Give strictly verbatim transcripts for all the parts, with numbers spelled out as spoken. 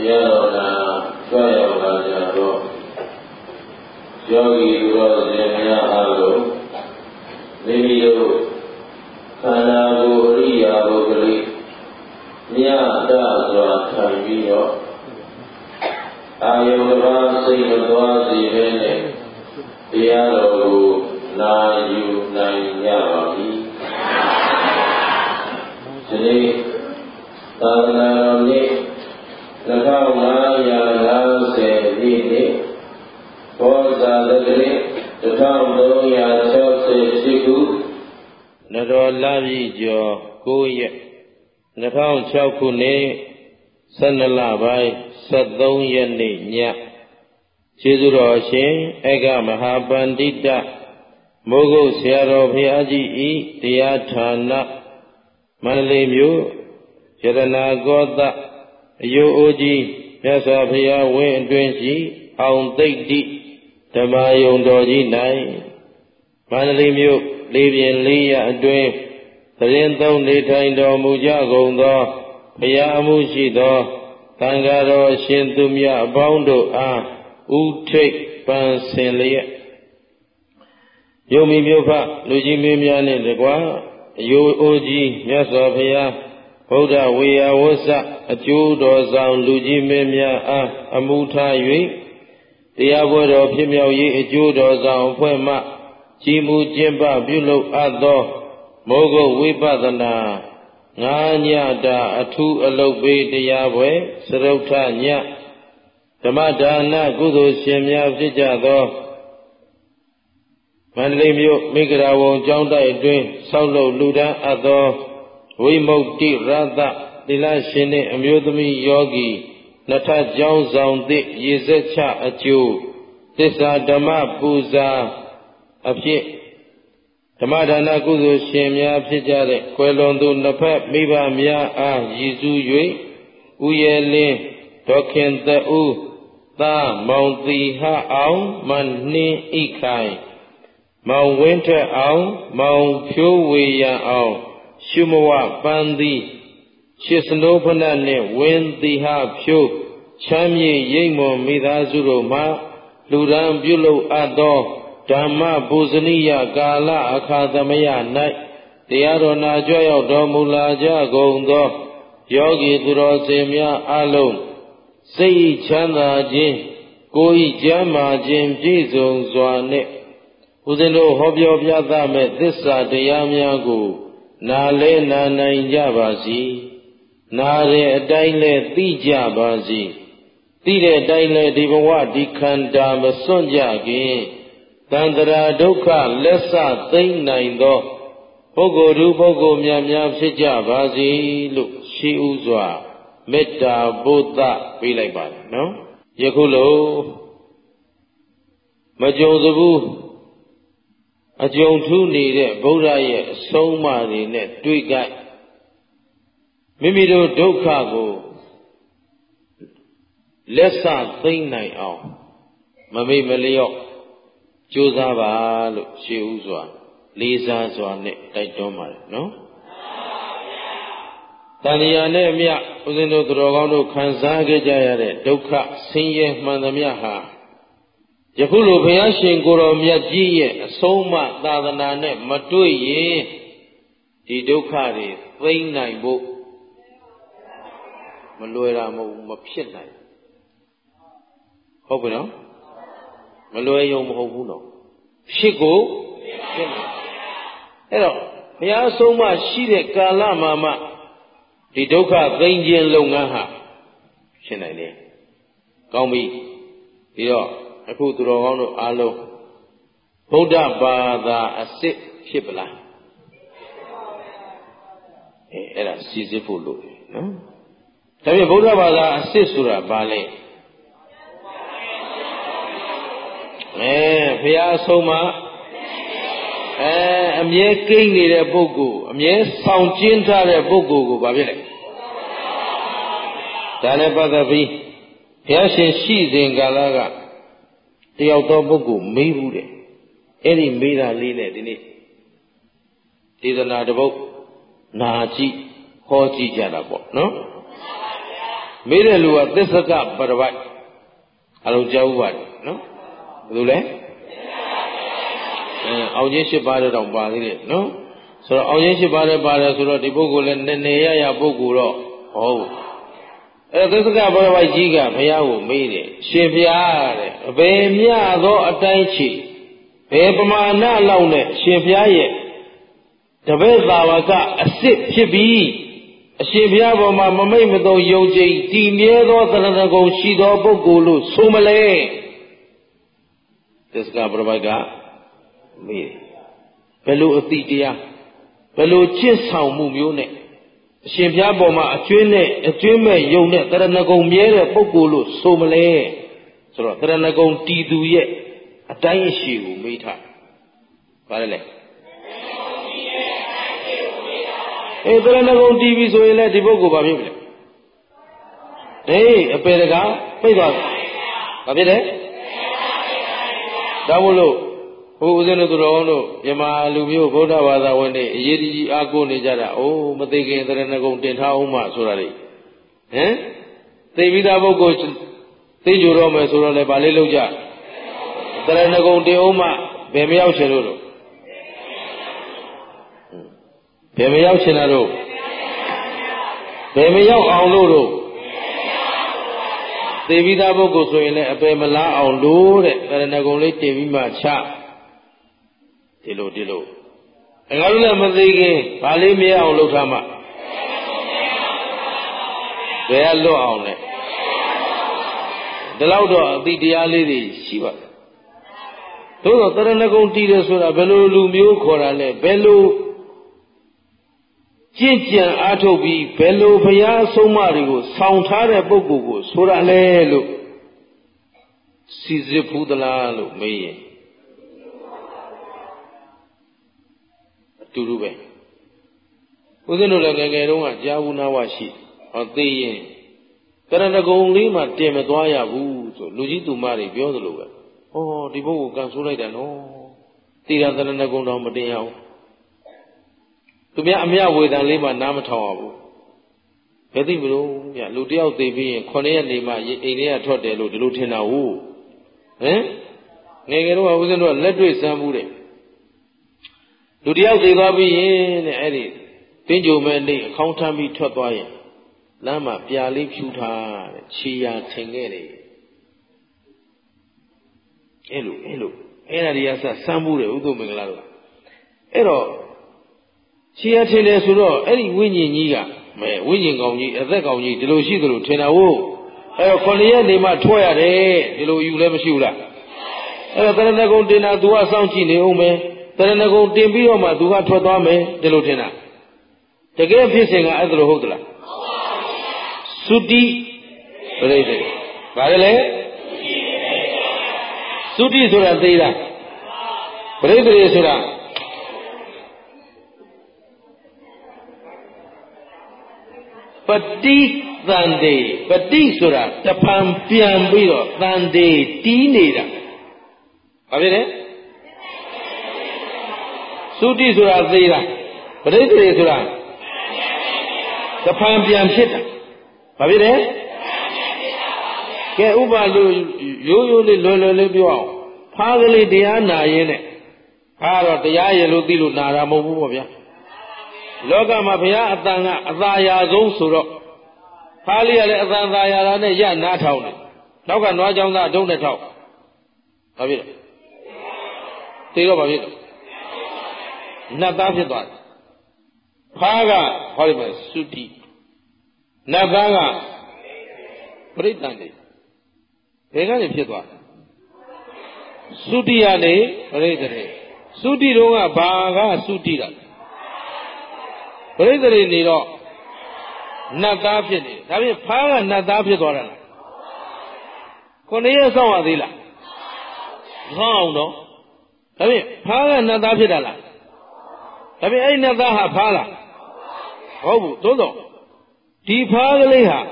တရားတော်နာကြွရောက်လာကြတော့ယောဂီတို့ရှင်များအားလုံးမိမိတို့ခန္ဓာကိုယ်အရိယာပုဂ္ဂလိမြတ်တာစွာထိုင်ပြီးတော့အာယုန်ဘာစိတ်မသွားစေဘဲနဲ့တရားတော်ကိုနာယူနိုင်ကြပါပြီဒီနေ့သာသနာတော်နေ့နှစ်ထောင်ငါးရာငါးဆယ်ပြည့်နေ့ဘောဇာတက္ကရာတစ်ထောင်သုံးရာခြောက်ဆယ်ရှစ်ခုနတော်လပြည့်ကျော်ကိုးရက်နှစ်ထောင်ခြောက်ခုနှစ်ဆယ်နှစ်လပိုင်းဆယ်သုံးရက်နေ့ညကျေးဇူးတော်ရှင်ဧကမဟာပန္တိတမိုးကုတ်ဆရာတော်ဘုရားကြီးဤတရားဌာနမန္တလေးမြို့ရတနာကောသအယိုအိုကြီးမြတ်စွာဘုရားဝင်းအတွင်းရှိအောင်သိတ္တိဓမ္မယုံတော်ကြီး၌မန္တလေးမြို့လေးပြင်လေးရအတွင်းသတင်းသုံးနေထိုင်တော်မူကြကုန်သောဘုရားအမှုရှိသောသံဃာတော်ရှင်သူမြတ်အပေါင်းတို့အားဥထိတ်ပန်းစင်လျက်ယုံမီမြို့ဖလူကြီးမင်းများနှင့်တကွာအယိုအိုကြီးမြတ်စွာဘုရားဗုဒ္ဓဝေယဝဆအကျိုးတော်ဆောင်လူကြီးမင်းများအားအမှုထား၍တရားပွဲတော်ဖြစ်မြောက်ရေးအကျိုးတော်ဆောင်အဖွဲ့မှကြီးမှုကျင့်ပပြုလုပ်အပ်သောမိုးကုတ်ဝိပဿနာငါးညတာအထူးအလုပ်ပေးတရားပွဲစရုပ်ထညဓမ္မဒါနကုသိုလ်ရှင်များဖြစ်ကြသောမန္တလေးမြို့မိဂရာဝုံကျောင်းတိုက်အတွင်းဆောက်လုပ်လူဒန်းအပ်သောဝိမု ക്തി ရသသီလရှင်နှင့်အမျိုးသမီးယောဂီနှစ်ထပ်ကျောင်းဆောင်သည့်ရေစက်ချအကျိုးသစ္စာဓမ္မပူဇာအဖြစ်ဓမ္မဒါနကုသိုလ်ရှင်များဖြစ်ကြတဲ့ကွယ်လွန်သူနှစ်ဖက်မိဘများအားရည်စူး၍ဥယျာဉ်လင်းဒေါခင်သဦးသာမောင်သီဟအောင်မနှင်းဣခိုင်မောင်ဝင်းထက်အောင်မောင်ဖြိုးဝေရန်အောင်ရှုမဝပန်းသည်ရှစ်စနိုးဖနတ်နှင့်ဝင်းသီဟဖြိုးချမ်းမြေရိပ်မွန်မိသားစုတို့မှလူရန်ပြုလုပ်အပ်သောဓမ္မပူဇနိယကာလအခါသမယ၌တရားတော်နာကြွရောက်တော်မူလာကြကုန်သောယောဂီသူတော်စင်များအလုံးစိတ်ချမ်းသာခြင်းကိုယ်ဤကျမ်းမာခြင်းပြည့်စုံစွာနှင့်ဦးဇင်းတို့ဟောပြောပြသမဲ့သစ္စာတရားများကိုနာလဲနာနိုင်ကြပါစေနာတဲ့အတိုင်းလဲသိကြပါစေသိတဲ့အတိုင်းလဲဒီဘဝဒီခန္ဓာမစွန့်ကြခင်သန္တရာဒုက္ခလက်ဆသိမ့်နိုင်သောပုဂ္ဂိုလ်သူပုဂ္ဂိုလ်များများဖြစ်ကြပါစေလို့ရှိဥစွာမေတ္တာပို့သပေးလိုက်ပါတယ်နော်ယခုလိုမကြုံစဘူးအကြုံထူးနေတဲ့ဗုဒ္ဓရဲ့အဆုံးအမတွေနဲ့တွေ့ကြမိမိတို့ဒုက္ခကိုလက်ဆသိမ့်နိုင်အောင်မမေ့မလျော့ကြိုးစားပါလို့ရှေးဥစွာလေးစားစွာနဲ့တိုက်တွန်းပါတယ်နော်တဏှာနဲ့အမျှဦးဇင်းတို့သူတော်ကောင်းတို့ခံစားခဲ့ကြရတဲ့ဒုက္ခဆင်းရဲမှန်သမျှဟာယခုလိုဘုရားရှင်ကိုယ်တော်မြတ်ကြီးရဲ့အဆုံးအမသာသနာနဲ့မတွေ့ရင်ဒီဒုက္ခတွေသိမ့်နိုင်ဖို့မလွယ်တာမဟုတ်မဖြစ်နိုင်ဟုတ်ပြီနော်မလွယ်ရုံမဟုတ်ဘူးနော်ဖြစ်ကိုဖြစ်နိုင်အဲ့တော့ဘုရားအဆုံးအမရှိတဲ့ကာလမှာမှဒီဒုက္ခသိမ့်ခြင်းလုပ်ငန်းဟာဖြစ်နိုင်တယ်ကောင်းပြီပြီးတော့အခုသူတော်ကောင်းတို့အားလုံးဗုဒ္ဓဘာသာအစစ်ဖြစ်ပလားအဲအဲ့ဒါစီစစ်ဖို့လိုတယ်နော်ဒါပြင်ဗုဒ္ဓဘာသာအစစ်ဆိုတာဘာလဲအဲဘုရားအဆုံးအမအဲအမြဲကိန်းနေတဲ့ပုဂ္ဂိုလ်အမြဲဆောင်ကျဉ်ထားတဲ့ပုဂ္ဂိုလ်ကိုဘာဖြစ်လဲဒါနဲ့ပတ်သက်ပြီးဘုရားရှင်ရှိစဉ်ကာလကတယောက်သောပုဂ္ဂိုလ်မေးဘူးတဲ့အဲ့ဒီမေးတာလေးနဲ့ဒီနေ့ဒေသနာတစ်ပုဒ်နာကြည့်ဟောကြည့်ကြတာပေါ့နော်မေးတဲ့လူကသစ္စကပရပိုက်အလုံးကြားဥပါတယ်နော်ဘယ်လိုလဲအဲအောင်ချင်း၈ပါးတော့ပါသေးတယ်နော်ဆိုတော့အောင်ချင်း၈ပါးလည်းပါတယ်ဆိုတော့ဒီပုဂ္ဂိုလ်လည်းနည်းနည်းရရပုဂ္ဂိုလ်တော့ဟုတ်အဲသစ္စကပရပိုက်ကြီးကဘုရားကိုမေးတယ်ရှင်ဘုရားတဲ့အဘယ်မြသောအတိုင်းချီဘယ်ပမာဏလောက်နဲ့ရှင်ဘုရားရဲ့တပည့်သာဝကအစ်စ်ဖြစ်ပြီးအရှင်ဘုရားပေါ်မှာမမိတ်မသုံယုံကြည်တည်မြဲသောသရဏဂုံရှိသောပုဂ္ဂိုလ်လို့ဆိုမလဲသစ္စကပရပိုက်ကမေးဘယ်လိုအတိတရားဘယ်လိုချစ်ဆောင်မှုမျိုးနဲ့အရှင်ဘုရားပေါ်မှာအကျွင်းနဲ့အကျွင်းမဲ့ယုံနဲ့သရဏဂုံမြဲတဲ့ပုဂ္ဂိုလ်လို့ဆိုမလဲဆိုတော့သရဏဂုံတည်သူရဲ့အတိုင်းအရှိကိုမေးထားပါလေလေအဲသရဏဂုံတည်ပြီဆိုရင်လည်းဒီပုဂ္ဂိုလ်ဘာဖြစ်မလဲအေးအပေတကားပြိတ်သွားတယ်ဘာဖြစ်လဲဒါမို့လို့ဘုရားဦးဇင်းတို့တော်တို့မြန်မာလူမျိုးဗုဒ္ဓဘာသာဝင်တွေအရေးကြီးအားကိုးနေကြတာအိုးမသိခင်သရဏဂုံတင်ထားအောင်မှဆိုတာလေဟမ်သိပြီးသားပုဂ္ဂိုလ်သိကြတော့မယ်ဆိုတော့လည်းဗာလေးလောက်ကြသရဏဂုံတင်အောင်မှဘယ်မရောက်ချင်လို့လို့ဘယ်မရောက်ချင်တာတို့ဘယ်မရောက်အောင်လို့တို့သိပြီးသားပုဂ္ဂိုလ်ဆိုရင်လည်းအပယ်မလားအောင်လို့တဲ့သရဏဂုံလေးတင်ပြီးမှချဒီလိုဒီလိုငါတို့လည်းမသိခင်ဗာလေးမရအောင်လုပ်ထားမှဘယ်ကလွတ်အောင်လဲဒီလောက်တော့အတိတရားလေးတွေရှိပါတယ်သို့တော့သရဏဂုံတည်တယ်ဆိုတာဘယ်လိုလူမျိုးခေါ်တာလဲဘယ်လိုကျင့်ကြံအားထုတ်ပြီးဘယ်လိုဘုရားအဆုံးအမတွေကိုဆောင်ထားတဲ့ပုဂ္ဂိုလ်ကိုဆိုတာလဲလို့စီစစ်ဖူးသလားလို့မေးရင်အတူတူပဲဦးဇင်းတို့လည်းငယ်ငယ်တုန်းကကြားဘူးနာဝရှိဟောသိရင်တရဏဂုံလေးမှတင်မသွားရဘူးဆိုလူကြီးသူမတွေပြောသလိုပဲဩဒီပုဂ္ဂိုလ်ကန်ဆိုးလိုက်တာနော်တိရတရဏဂုံတော်မတင်ရအောင်သူများအမြဝေဒံလေးမှနားမထောင်ရဘူးဘယ်သိမလို့ညလူတယောက်သိပြီးရင်ခုနှစ်ရက်နေမှအိမ်ထဲကထွက်တယ်လို့ဒီလိုထင်တာဟုတ်ဟမ်ငယ်ငယ်တော့ဦးဇင်းတို့ကလက်တွေ့စမ်းဘူးတဲ့လူတယောက်သိသွားပြီးရင်တဲ့အဲ့ဒီတင်းကြုံမဲ့နေအခေါင်းထမ်းပြီးထွက်သွားရင်လမ်းမှာပြာလေးဖြူထားတဲ့ခြေရာထင်ခဲ့တယ်အဲ့လိုအဲ့လိုအဲ့ဒါတွေကစစမ်းဘူးတယ်ဥဒ္ဓမင်္ဂလာတို့အဲ့တော့ခြေရထင်တယ်ဆိုတော့အဲ့ဒီဝိညာဉ်ကြီးကမဲဝိညာဉ်ကောင်ကြီးအသက်ကောင်ကြီးဒီလိုရှိသလိုထင်တာဟုတ်အဲ့တော့ခொနည်းရက်နေမှထွက်ရတယ်ဒီလိုယူလည်းမရှိဘူးလားအဲ့တော့တရဏဂုံတင်တာ तू ကစောင့်ကြည့်နေအောင်ပဲတရဏဂုံတင်ပြီးတော့မှ तू ကထွက်သွားမယ်ဒီလိုထင်တာတကယ်ဖြစ်စဉ်ကအဲ့ဒါလိုဟုတ်သလားသုတိပြိတ္တိဘာလဲလဲသုတိဆိုတာသိလားပြိတ္တိဆိုတာပတိသန္တေပတိဆိုတာတဖန်ပြန်ပြီးတော့သန္တေတီးနေတာဘာဖြစ်လဲသုတိဆိုတာသိလားပရိသေဆိုတာတဖန်ပြန်ဖြစ်တာဘာဖြစ်လဲကဲဥပါလို့ရိုးရိုးလေးလွယ်လွယ်လေးပြောအောင်ဖားကလေးတရားနာရင်းနဲ့ဖားတော့တရားရလို့သိလို့နာတာမဟုတ်ဘူးပေါ့ဗျာလောကမှာဘုရားအတန်ကအသာရာဆုံးဆိုတော့ဖားလေးကလည်းအတန်သာရာတာနဲ့ရနားထောင်တယ်နောက်ကနွားကြောင်သားအထုံးနဲ့ထောက်ဘာဖြစ်လဲသိတော့ဘာဖြစ်လဲနတ်သားဖြစ်သွားတယ်ဖားကဟောဒီမှာသုတိနတ်သားကပရိသန္တိဘယ်ကနေဖြစ်သွားသုတိကနေပရိသေသုတိတော့ကဘာကသုတိတာပရိသေနေတော့နတ်သားဖြစ်နေဒါဖြင့်ဖားကနတ်သားဖြစ်သွားတာလားခုနှစ်ရက်စောင့်ရသေးလားမစောင့်အောင်တော့ဒါဖြင့်ဖားကနတ်သားဖြစ်တာလားဒါဖြင့်အဲ့နတ်သားဟာဖားလားဟုတ်ဘူးသို့တော့ဒီဖားကလေးဟာ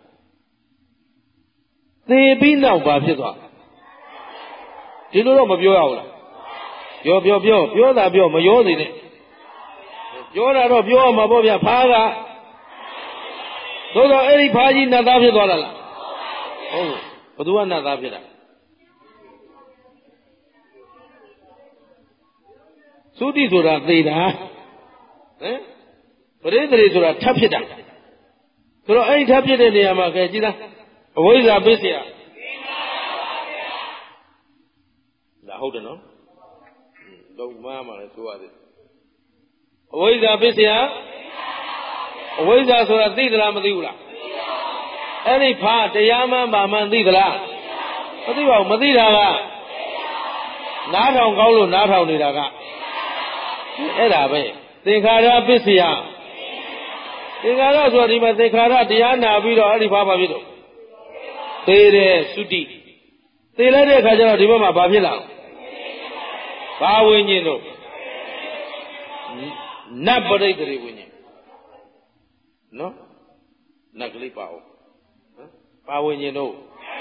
သေပြီးနောက်ဘာဖြစ်သွားဒီလိုတော့မပြောရဘူးလားပြောပြောပြောပြောတာပြောမရောသေးနဲ့ပြောတာတော့ပြောရမှာပေါ့ဗျာဖားကသို့တော့အဲ့ဒီဖားကြီးနတ်သားဖြစ်သွားလားလားဟုတ်ဘယ်သူကနတ်သားဖြစ်တာသုတိဆိုတာသေတာဟမ်ပရိသေဆိုတာထပ်ဖြစ်တာဆိုတော့အဲ့ဒီထပ်ဖြစ်တဲ့နေရာမှာကဲကြည်လားအဝိဇ္ဇာပစ္စယဒါဟုတ်တယ်နော်လုံးမမှလည်းဆိုရတယ်အဝိဇ္ဇာပစ္စယအဝိဇ္ဇာဆိုတာသိသလားမသိဘူးလားအဲ့ဒီဖားတရားမှန်ပါမှန်သိသလားမသိပါဘူးမသိတာကနားထောင်ကောင်းလို့နားထောင်နေတာကအဲ့ဒါပဲသင်္ခါရပစ္စယသင်္ခါရဆိုတာဒီမှာသင်္ခါရတရားနာပြီးတော့အဲ့ဒီဖားပါဖြစ်တော့သေတယ်သုတိသေလိုက်တဲ့အခါကျတော့ဒီဘက်မှာဘာဖြစ်လာဘာဝိညာဉ်တို့နတ်ပရိသေဝိညာဉ်နော်နတ်ကလေးပါအောင်ဘာဝိညာဉ်တို့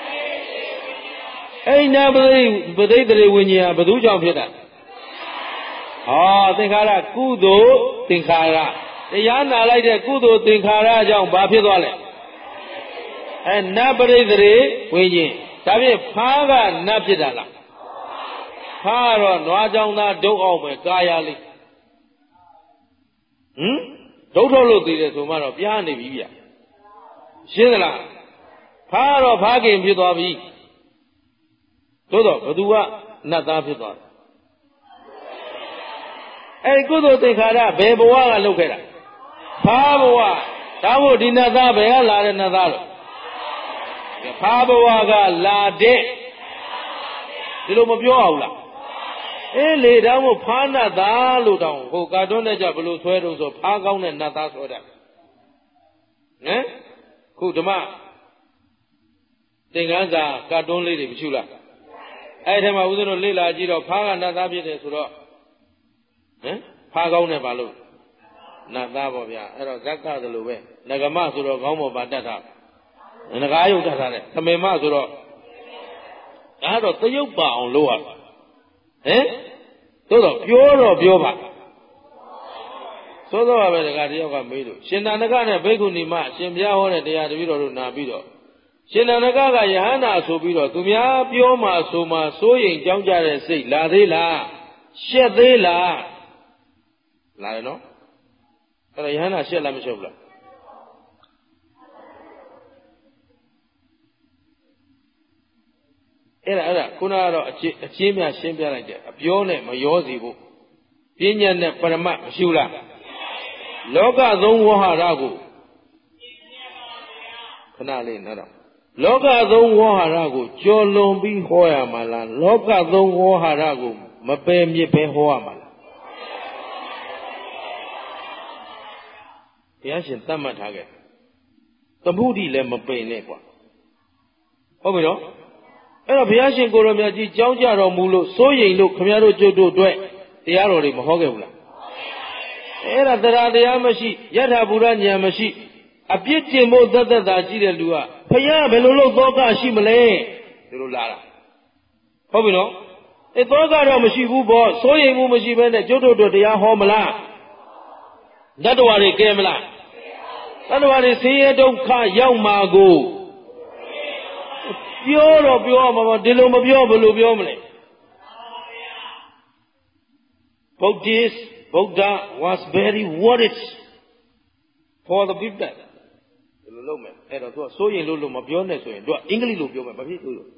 အဲ့နတ်ပရိပရိသေဝိညာဉ်ဟာဘယ်သူကြောင့်ဖြစ်တာဟောသင်္ခါရကုသိုလ်သင်္ခါရတရားနာလိုက်တဲ့ကုသိုလ်သင်္ခါရကြောင့်ဘာဖြစ်သွားလဲအဲနတ်ပရိသေဝိညာဉ်ဒါဖြင့်ဖားကနတ်ဖြစ်တာလားဖားတော့နွားကြောင်သားဒုတ်အောင်ပဲကာယလေးဟမ်ဒုတ်ထုတ်လို့သိတယ်ဆိုမှတော့ပြားနေပြီဗျရှင်းသလားဖားတော့ဖားခင်ဖြစ်သွားပြီသို့တော့ဘသူကနတ်သားဖြစ်သွားတယ်အဲဒီကုသိုလ်သင်္ခါရဘယ်ဘဝကလုပ်ခဲ့တာဖားဘဝဒါမို့ဒီနတ်သားဘယ်ကလာတဲ့နတ်သားလို့ဖားဘဝကလာတဲ့ဒီလိုမပြောအောင်လားအေးလေဒါမို့ဖားနတ်သားလို့တောင်ဟိုကာတွန်းနဲ့ကြဘလို့ဆွဲတော့ဆိုဖားကောင်းတဲ့နတ်သားဆွဲတာဟမ်ခုဓမ္မသင်္ကန်းစာကာတွန်းလေးတွေမရှိလားအဲ့ဒီမှာဦးဇင်းတို့လေ့လာကြည့်တော့ဖားကနတ်သားဖြစ်တယ်ဆိုတော့ဟမ်ဖားကောင်းတယ်ဘာလို့နတ်သားပေါ့ဗျာအဲ့တော့ဇက်ကသလိုပဲနဂမဆိုတော့ခေါင်းပေါ်ပါတတ်တာငကားယုတ်တတ်တာတဲ့သမေမဆိုတော့ဒါတော့သရုပ်ပါအောင်လုပ်ရဟမ်သို့တော့ပြောတော့ပြောပါသို့တော့ပဲဒကာတယောက်ကမေးလို့ရှင်သာနကနဲ့ဘိက္ခုနီမရှင်ဘုရားဟောတဲ့တရားတပည့်တော်တို့နာပြီးတော့ရှင်သာနကကယဟန္တာဆိုပြီးတော့သူများပြောမှဆိုမှစိုးရိမ်ကြောင်းကြတဲ့စိတ်လာသေးလားရှက်သေးလားလာတယ်နော်အဲ့ဒါယဟန္တာရှက်လားမရှက်ဘူးလားအဲ့ဒါအဲ့ဒါခုနကတော့အချင်းအချင်းများရှင်းပြလိုက်တယ်အပြောနဲ့မရောစီဖို့ပညာနဲ့ပရမတ်မရှိဘူးလားလောကသုံးဝဟရကိုခဏလေးနော်တော့လောကသုံးဝဟရကိုကြော်လွန်ပြီးဟောရမှာလားလောကသုံးဝဟရကိုမပယ်မြစ်ပဲဟောရမှာလားဘုရားရှင်သတ်မှတ်ထားခဲ့သမုဒိလည်းမပယ်နဲ့ကွာဟုတ်ပြီနော်အဲ့တော့ဘုရားရှင်ကိုရောမြတ်ကြီးကြောင်းကြတော်မူလို့စိုးရိမ်လို့ခမည်းတော်ကျွတ်တို့အတွက်တရားတော်တွေမဟောခဲ့ဘူးလားအဲ့ဒါတရားတရားမရှိယထာဘူရဉာဏ်မရှိအပြစ်တင်ဖို့သက်သက်သာရှိတဲ့လူကဘုရားဘယ်လိုလုပ်သောကရှိမလဲဒီလိုလာတာဟုတ်ပြီနော်အဲသောကတော့မရှိဘူးပေါ့စိုးရိမ်မှုမရှိဘဲနဲ့ကျွတ်တို့တို့တရားဟောမလားတတ္တဝါတွေကဲမလားတတ္တဝါတွေဆင်းရဲဒုက္ခရောက်မှာကိုပြောတော့ပြောမှာမဒီလိုမပြောဘယ်လိုပြောမလဲ Buddhist Buddha was very worried for the people ဒီလိုလုပ်မယ်အဲ့တော့သူကစိုးရင်လို့လို့မပြောနဲ့ဆိုရင်သူကအင်္ဂလိပ်လိုပြောမယ်ဘာဖြစ်လို့ဟင်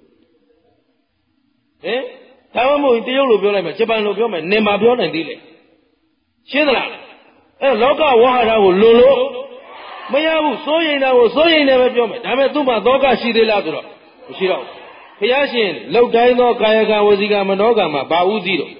ဒါမှမဟုတ်တရုတ်လိုပြောလိုက်မယ်ဂျပန်လိုပြောမယ်နင်မာပြောနိုင်သေးလေရှင်းသလားအဲ့လောကဝဟရာကိုလွန်လို့မရဘူးစိုးရင်တာကိုစိုးရင်လည်းပဲပြောမယ်ဒါပေမဲ့သူ့မှာသောကရှိသေးလားဆိုတော့မရှိတော့ဘုရားရှင်လောက်တိုင်းသောကာယကံဝစီကံမနောကံမှာဘာဥစည်းတော့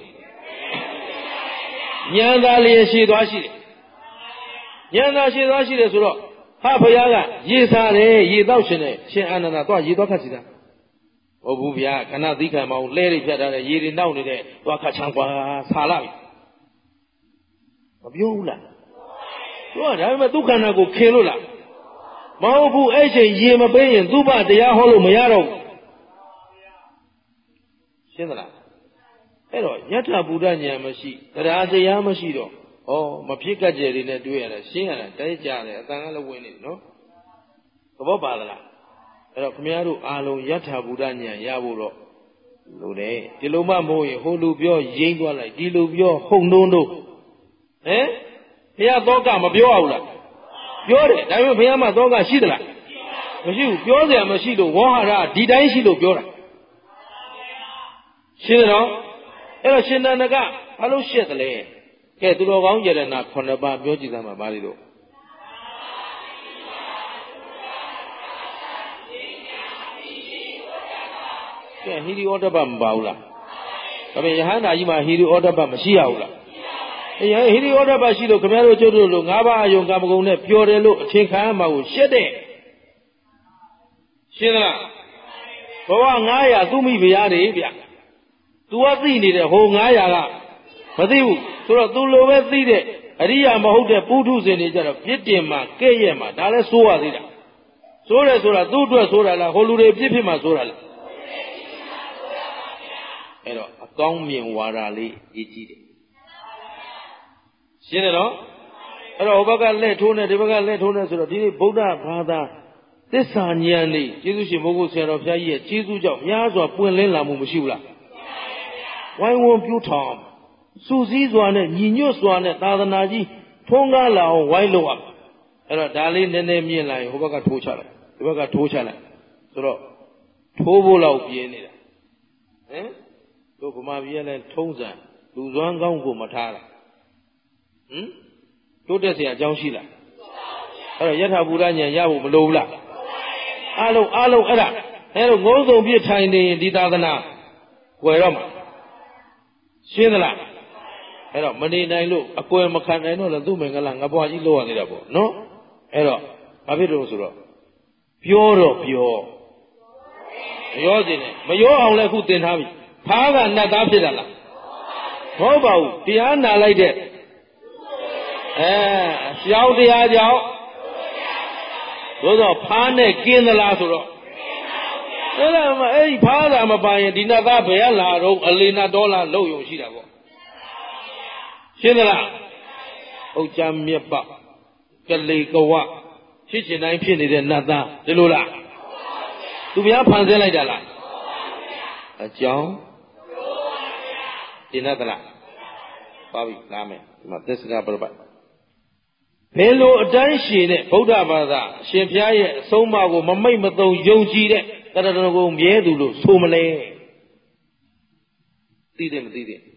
ဉာဏ်သာလျက်ရှိသွားရှိတယ်ဉာဏ်သာရှိသွားရှိတယ်ဆိုတော့ဟာဘုရားကရေစားတယ်ရေတောက်ရှင်တယ်ရှင်အာနန္ဒာသွားရေသွားခတ်စီတာဟုတ်ဘူးဗျာခဏသီးခံမအောင်လဲတွေဖြတ်ထားတယ်ရေတွေနောက်နေတဲ့သွားခတ်ချမ်းကွာဆာလိုက်မပြောဘူးလားသူကဒါပေမဲ့သူခန္ဓာကိုခင်လို့လားမဟုတ်ဘူးအဲ့ချိန်ရေမပေးရင်သူ့ဘတရားဟောလို့မရတော့ဘူးရှင်းသလားအဲ့တော့ယထာဘုဒ္ဓဉာဏ်မရှိတရားတရားမရှိတော့ဩမဖြစ်ကကြယ်တွေနဲ့တွေ့ရတယ်ရှင်းရတယ်တဲကြတယ်အတန်ကလည်းဝင်နေတယ်နော်ဘောပါသလားအဲ့တော့ခမည်းတော်အားလုံးယထာဘုဒ္ဓဉာဏ်ရဖို့တော့လို့တယ်ဒီလိုမှမဟုတ်ရင်ဟိုလူပြောရိမ့်သွားလိုက်ဒီလူပြောဟုန်နှုံးတို့ဟမ်ဘုရားသောကမပြောအောင်လားပြောတယ်ဒါပေမဲ့ဘုရားမှာသောကရှိသလားမရှိဘူးပြောစရာမရှိလို့ဝေါဟာရဒီတိုင်းရှိလို့ပြောတာရှင်းတယ်နော်အဲ့တော့ရှင်နန္ဒကဘာလို့ရှက်တယ်လဲကဲသူတော်ကောင်းယရဏခုနှစ်ပါးပြောကြည့်သမ်းပါပါလိတော့ကဲဟိရိဩတ္တပမပါဘူးလားဒါပေမဲ့ယဟန္တာကြီးမှာဟိရိဩတ္တပမရှိရဘူးလားအေးဟိရိဩတ္တပရှိလို့ခင်ဗျားတို့ကျုပ်တို့လိုငါးပါးအယုံကာမဂုဏ်နဲ့ပျော်တယ်လို့အထင်ခံရမှာကိုရှက်တဲ့ရှင်းသလားဘဝငါးရာသူ့မိဖုရားတွေဗျतू ကသိနေတဲ့ဟိုငါးရာကမသိဘူးဆိုတော့ तू လိုပဲသိတဲ့အရိယာမဟုတ်တဲ့ပုထုဇဉ်တွေကြတော့ပြစ်တင်မှာကဲ့ရဲ့မှာဒါလည်းစိုးရသေးတာစိုးတယ်ဆိုတာသူ့အတွက်စိုးတာလားဟိုလူတွေပြစ်ဖြစ်မှာစိုးတာလားအဲ့တော့အကောင်းမြင်ဝါဒလေးရည်ကြည့်တယ်ရှင်းတယ်နော်အဲ့တော့ဟိုဘက်ကလက်ထိုးနေဒီဘက်ကလက်ထိုးနေဆိုတော့ဒီနေ့ဗုဒ္ဓဘာသာသစ္စာဉာဏ်လေးကျေးဇူးရှင်မိုးကုတ်ဆရာတော်ဘုရားကြီးရဲ့ကျေးဇူးကြောင့်များစွာပွင့်လင်းလာမှုမရှိဘူးလားဝိုင်းဝန်းပြုထောင်စူးစီးစွာနဲ့ညီညွတ်စွာနဲ့သာသနာကြီးထုံးကားလာအောင်ဝိုင်းလို့ရအဲ့တော့ဒါလေးနည်းနည်းမြင်လာရင်ဟိုဘက်ကထိုးချလိုက်ဒီဘက်ကထိုးချလိုက်ဆိုတော့ထိုးဖို့လောက်ပြင်းနေတာဟမ်တို့ဗမာပြည်ကလည်းထုံးစံလူစွမ်းကောင်းကိုမထားတာဟမ်တိုးတက်เสียအကြောင်းရှိလားအဲ့တော့ယထာဘုရားဉာဏ်ရဖို့မလိုဘူးလားအားလုံးအားလုံးအဲ့ဒါအဲ့တော့ငုံစုံပြစ်ထိုင်နေရင်ဒီသာသနာကွယ်တော့မှာရှင်းသလားအဲ့တော့မနေနိုင်လို့အကွယ်မခံနိုင်တော့လည်းသူ့မင်္ဂလာငါဘွားကြီးလို့ရသေးတာပေါ့နော်အဲ့တော့ဘာဖြစ်လို့ဆိုတော့ပြောတော့ပြောမရောစင်နဲ့မရောအောင်လည်းခုသင်ထားပြီဖားကနတ်သားဖြစ်တာလားမဟုတ်ပါဘူးတရားနာလိုက်တဲ့အဲကြောက်တရားကြောင့်သို့တော့ဖားနဲ့ကင်းသလားဆိုတော့အဲ့ဒါမှအဲ့ဒီဖားတာမပါရင်ဒီနတ်သားဘယ်ကလာတော့အလေနတ်တော်လာလို့ယုံရှိတာပေါ့ရှင်းသလားဥကြံမြက်ပကလေးကဝဖြစ်ချင်တိုင်းဖြစ်နေတဲ့နတ်သားဒီလိုလားသူများဖန်ဆင်းလိုက်တာလားအကြောင်းရှင်းသလားပါပြီနားမယ်ဒီမှာသစ္စကပရပတ်ဘယ်လိုအတိုင်းရှည်တဲ့ဗုဒ္ဓဘာသာအရှင်ဘုရားရဲ့အဆုံးအမကိုမမိတ်မသုံးယုံကြည်တဲ့တရတရကိုမြဲသူလို့ဆိုမလဲသိတယ်မသိတယ်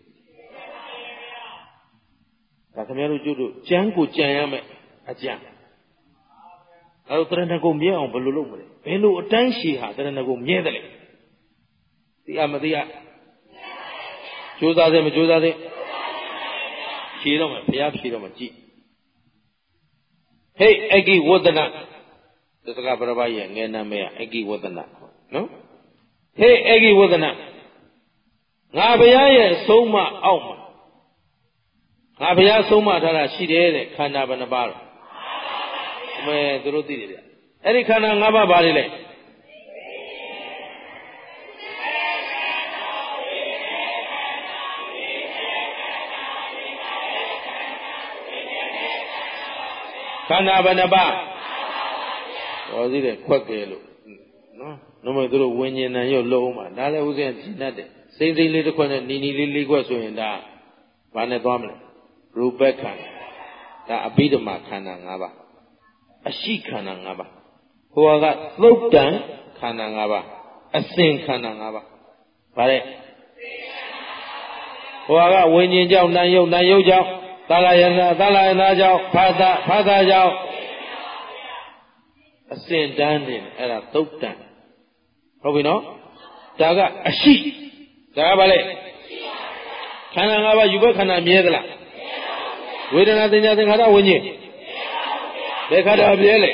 ဒါခင်ဗျားတို့ကျုပ်တို့ကြမ်းကိုကြံရမယ်အကြံအဲတော့တရတရကိုမြဲအောင်ဘယ်လိုလုပ်မလဲဘယ်လိုအတိုင်းရှည်ဟာတရတရကိုမြဲတယ်လေသိအမသိအကြိုးစားစေမကြိုးစားစေဖြေတော့မယ်ဘုရားဖြေတော့မယ်ကြည့်ဟေးအဂိဝဒနာသစ္စကပရပရဲ့ငယ်နာမည်အဂိဝဒနာနော်ဟေးအဂိဝဒနာငါဘုရားရဲ့ဆုံးမအောက်မှာငါဘုရားဆုံးမထားတာရှိတယ်တဲ့ခန္ဓာဘယ်နှပါးတော့အမေသူတို့သိတယ်ဗျအဲ့ဒီခန္ဓာ၅ပါးဘာတွေလဲခန္ဓာဘယ်နှပါးဟောသေးတယ်ခွက်ကဲလို့နော်နှမတို့ဝิญဉာဏ်ရုပ်လုံးမှာဒါလည်းဥစဉ်ကြည်တတ်တယ်စိမ့်စိမ့်လေးတစ်ခွက်နဲ့နီနီလေးလေးခွက်ဆိုရင်ဒါဘာနဲ့သွားမလဲရူပခန္ဓာဒါအဘိဓမ္မာခန္ဓာ၅ပါးအရှိခန္ဓာ၅ပါးဟိုကသုတ်တံခန္ဓာ၅ပါးအစဉ်ခန္ဓာ၅ပါးဗါတဲ့ဟိုကဝิญဉ္ကြောင့်နာယုတ်နာယုတ်ကြောင့်သာလယနာသာလယနာကြောင့်ဖာသာဖာသာကြောင့်အစဉ်တန်းနေအဲ့ဒါသုတ်တံဟုတ်ပြီနော်ဒါကအရှိဒါကဘာလဲခန္ဓာ၅ပါးယူဘခန္ဓာမြဲသလားဝေဒနာသင်ညာသင်္ခါရဝิญဉ်ဘယ်ခန္ဓာမြဲလဲ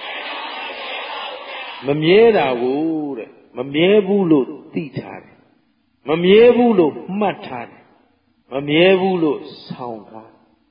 မမြဲတာကိုတဲ့မမြဲဘူးလို့သိထားတယ်မမြဲဘူးလို့မှတ်ထားတယ်မမြဲဘူးလို့ဆောင်းထား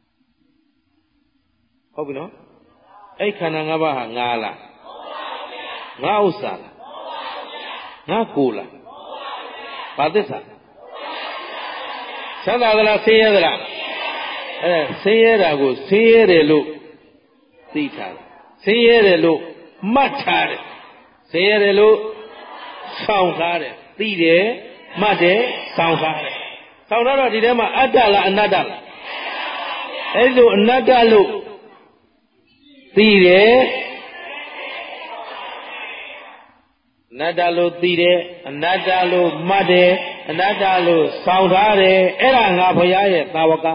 ဟုတ်ပြီနော်အဲ့ခန္ဓာ၅ပါးဟာငါလားငါဥစ္စာလားငါကိုလားဘာသစ္စာချမ်းသာသလားဆင်းရဲသလားအဲဆင်းရဲတာကိုဆင်းရဲတယ်လို့သိထားတယ်ဆင်းရဲတယ်လို့မှတ်ထားတယ်ဆင်းရဲတယ်လို့ဆောင်ထားတယ်သိတယ်မှတ်တယ်ဆောင်ထားတယ်ဆောင်ထားတော့ဒီထဲမှာအတ္တလားအနတ္တလားအဲ့လိုအနတ္တလို့သိတယ်အနတ္တလို့သိတယ်အနတ္တလို့မှတ်တယ်အနတ္တလို့ဆောင်ထားတယ်အဲ့ဒါငါဘုရားရဲ့သာဝက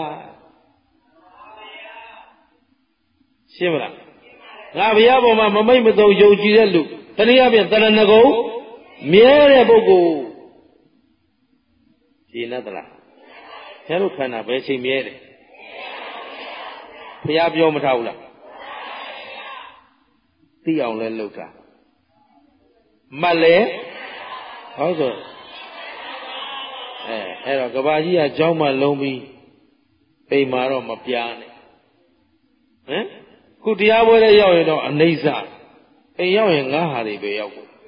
ရှင်းမလားငါဘုရားပေါ်မှာမမိတ်မသုံးယုံကြည်တဲ့လူတနည်းအားဖြင့်တရဏဂုံမြဲတဲ့ပုဂ္ဂိုလ်ရှင်းသလားဘုရားတို့ခန္ဓာဘယ်ချိန်မြဲတယ်ဘုရားပြောမထားဘူးလားသိအောင်လဲလုပ်တာမှတ်လဲဟောဆိုအဲအဲ့တော့ကဘာကြီးကကြောင်းမှလုံးပြီးပိန်မာတော့မပြားနဲ့ဟမ်ခုတရားပွဲလေးရောက်ရင်တော့အနိစ္စအိမ်ရောက်ရင်ငါဟာတွေပဲရောက်ဖို့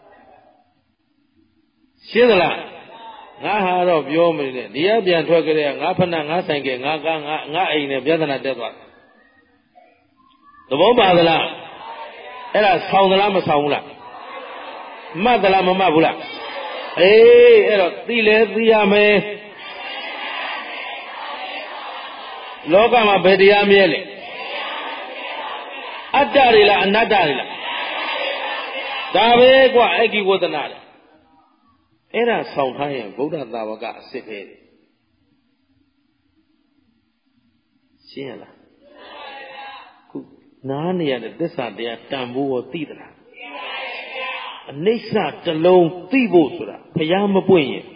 ရှင်းသလားငါဟာတော့ပြောမနေနဲ့ဒီကပြန်ထွက်ကြတဲ့ငါဖဏငါဆိုင်ကငါကငါငါအိမ်နဲ့ပြဿနာတက်သွားသဘောပါသလားအဲ့ဒါဆောင်းသလားမဆောင်းဘူးလားမှတ်သလားမမှတ်ဘူးလားအေးအဲ့တော့သိလဲသိရမယ်လောကမှာဘယ်တရားမြဲလဲအတ္တတွေလားအနတ္တတွေလားဒါပဲကွာအဂိဝဒနာလေအဲ့ဒါဆောင်းထားရင်ဗုဒ္ဓသာဝကအစ်စ်ပဲရှင်းရလားခုနားနေရတဲ့သစ္စာတရားတန်ဖို့သိသလားအနိစ္စတလုံးသိဖို့ဆိုတာဘုရားမပွင့်ရင်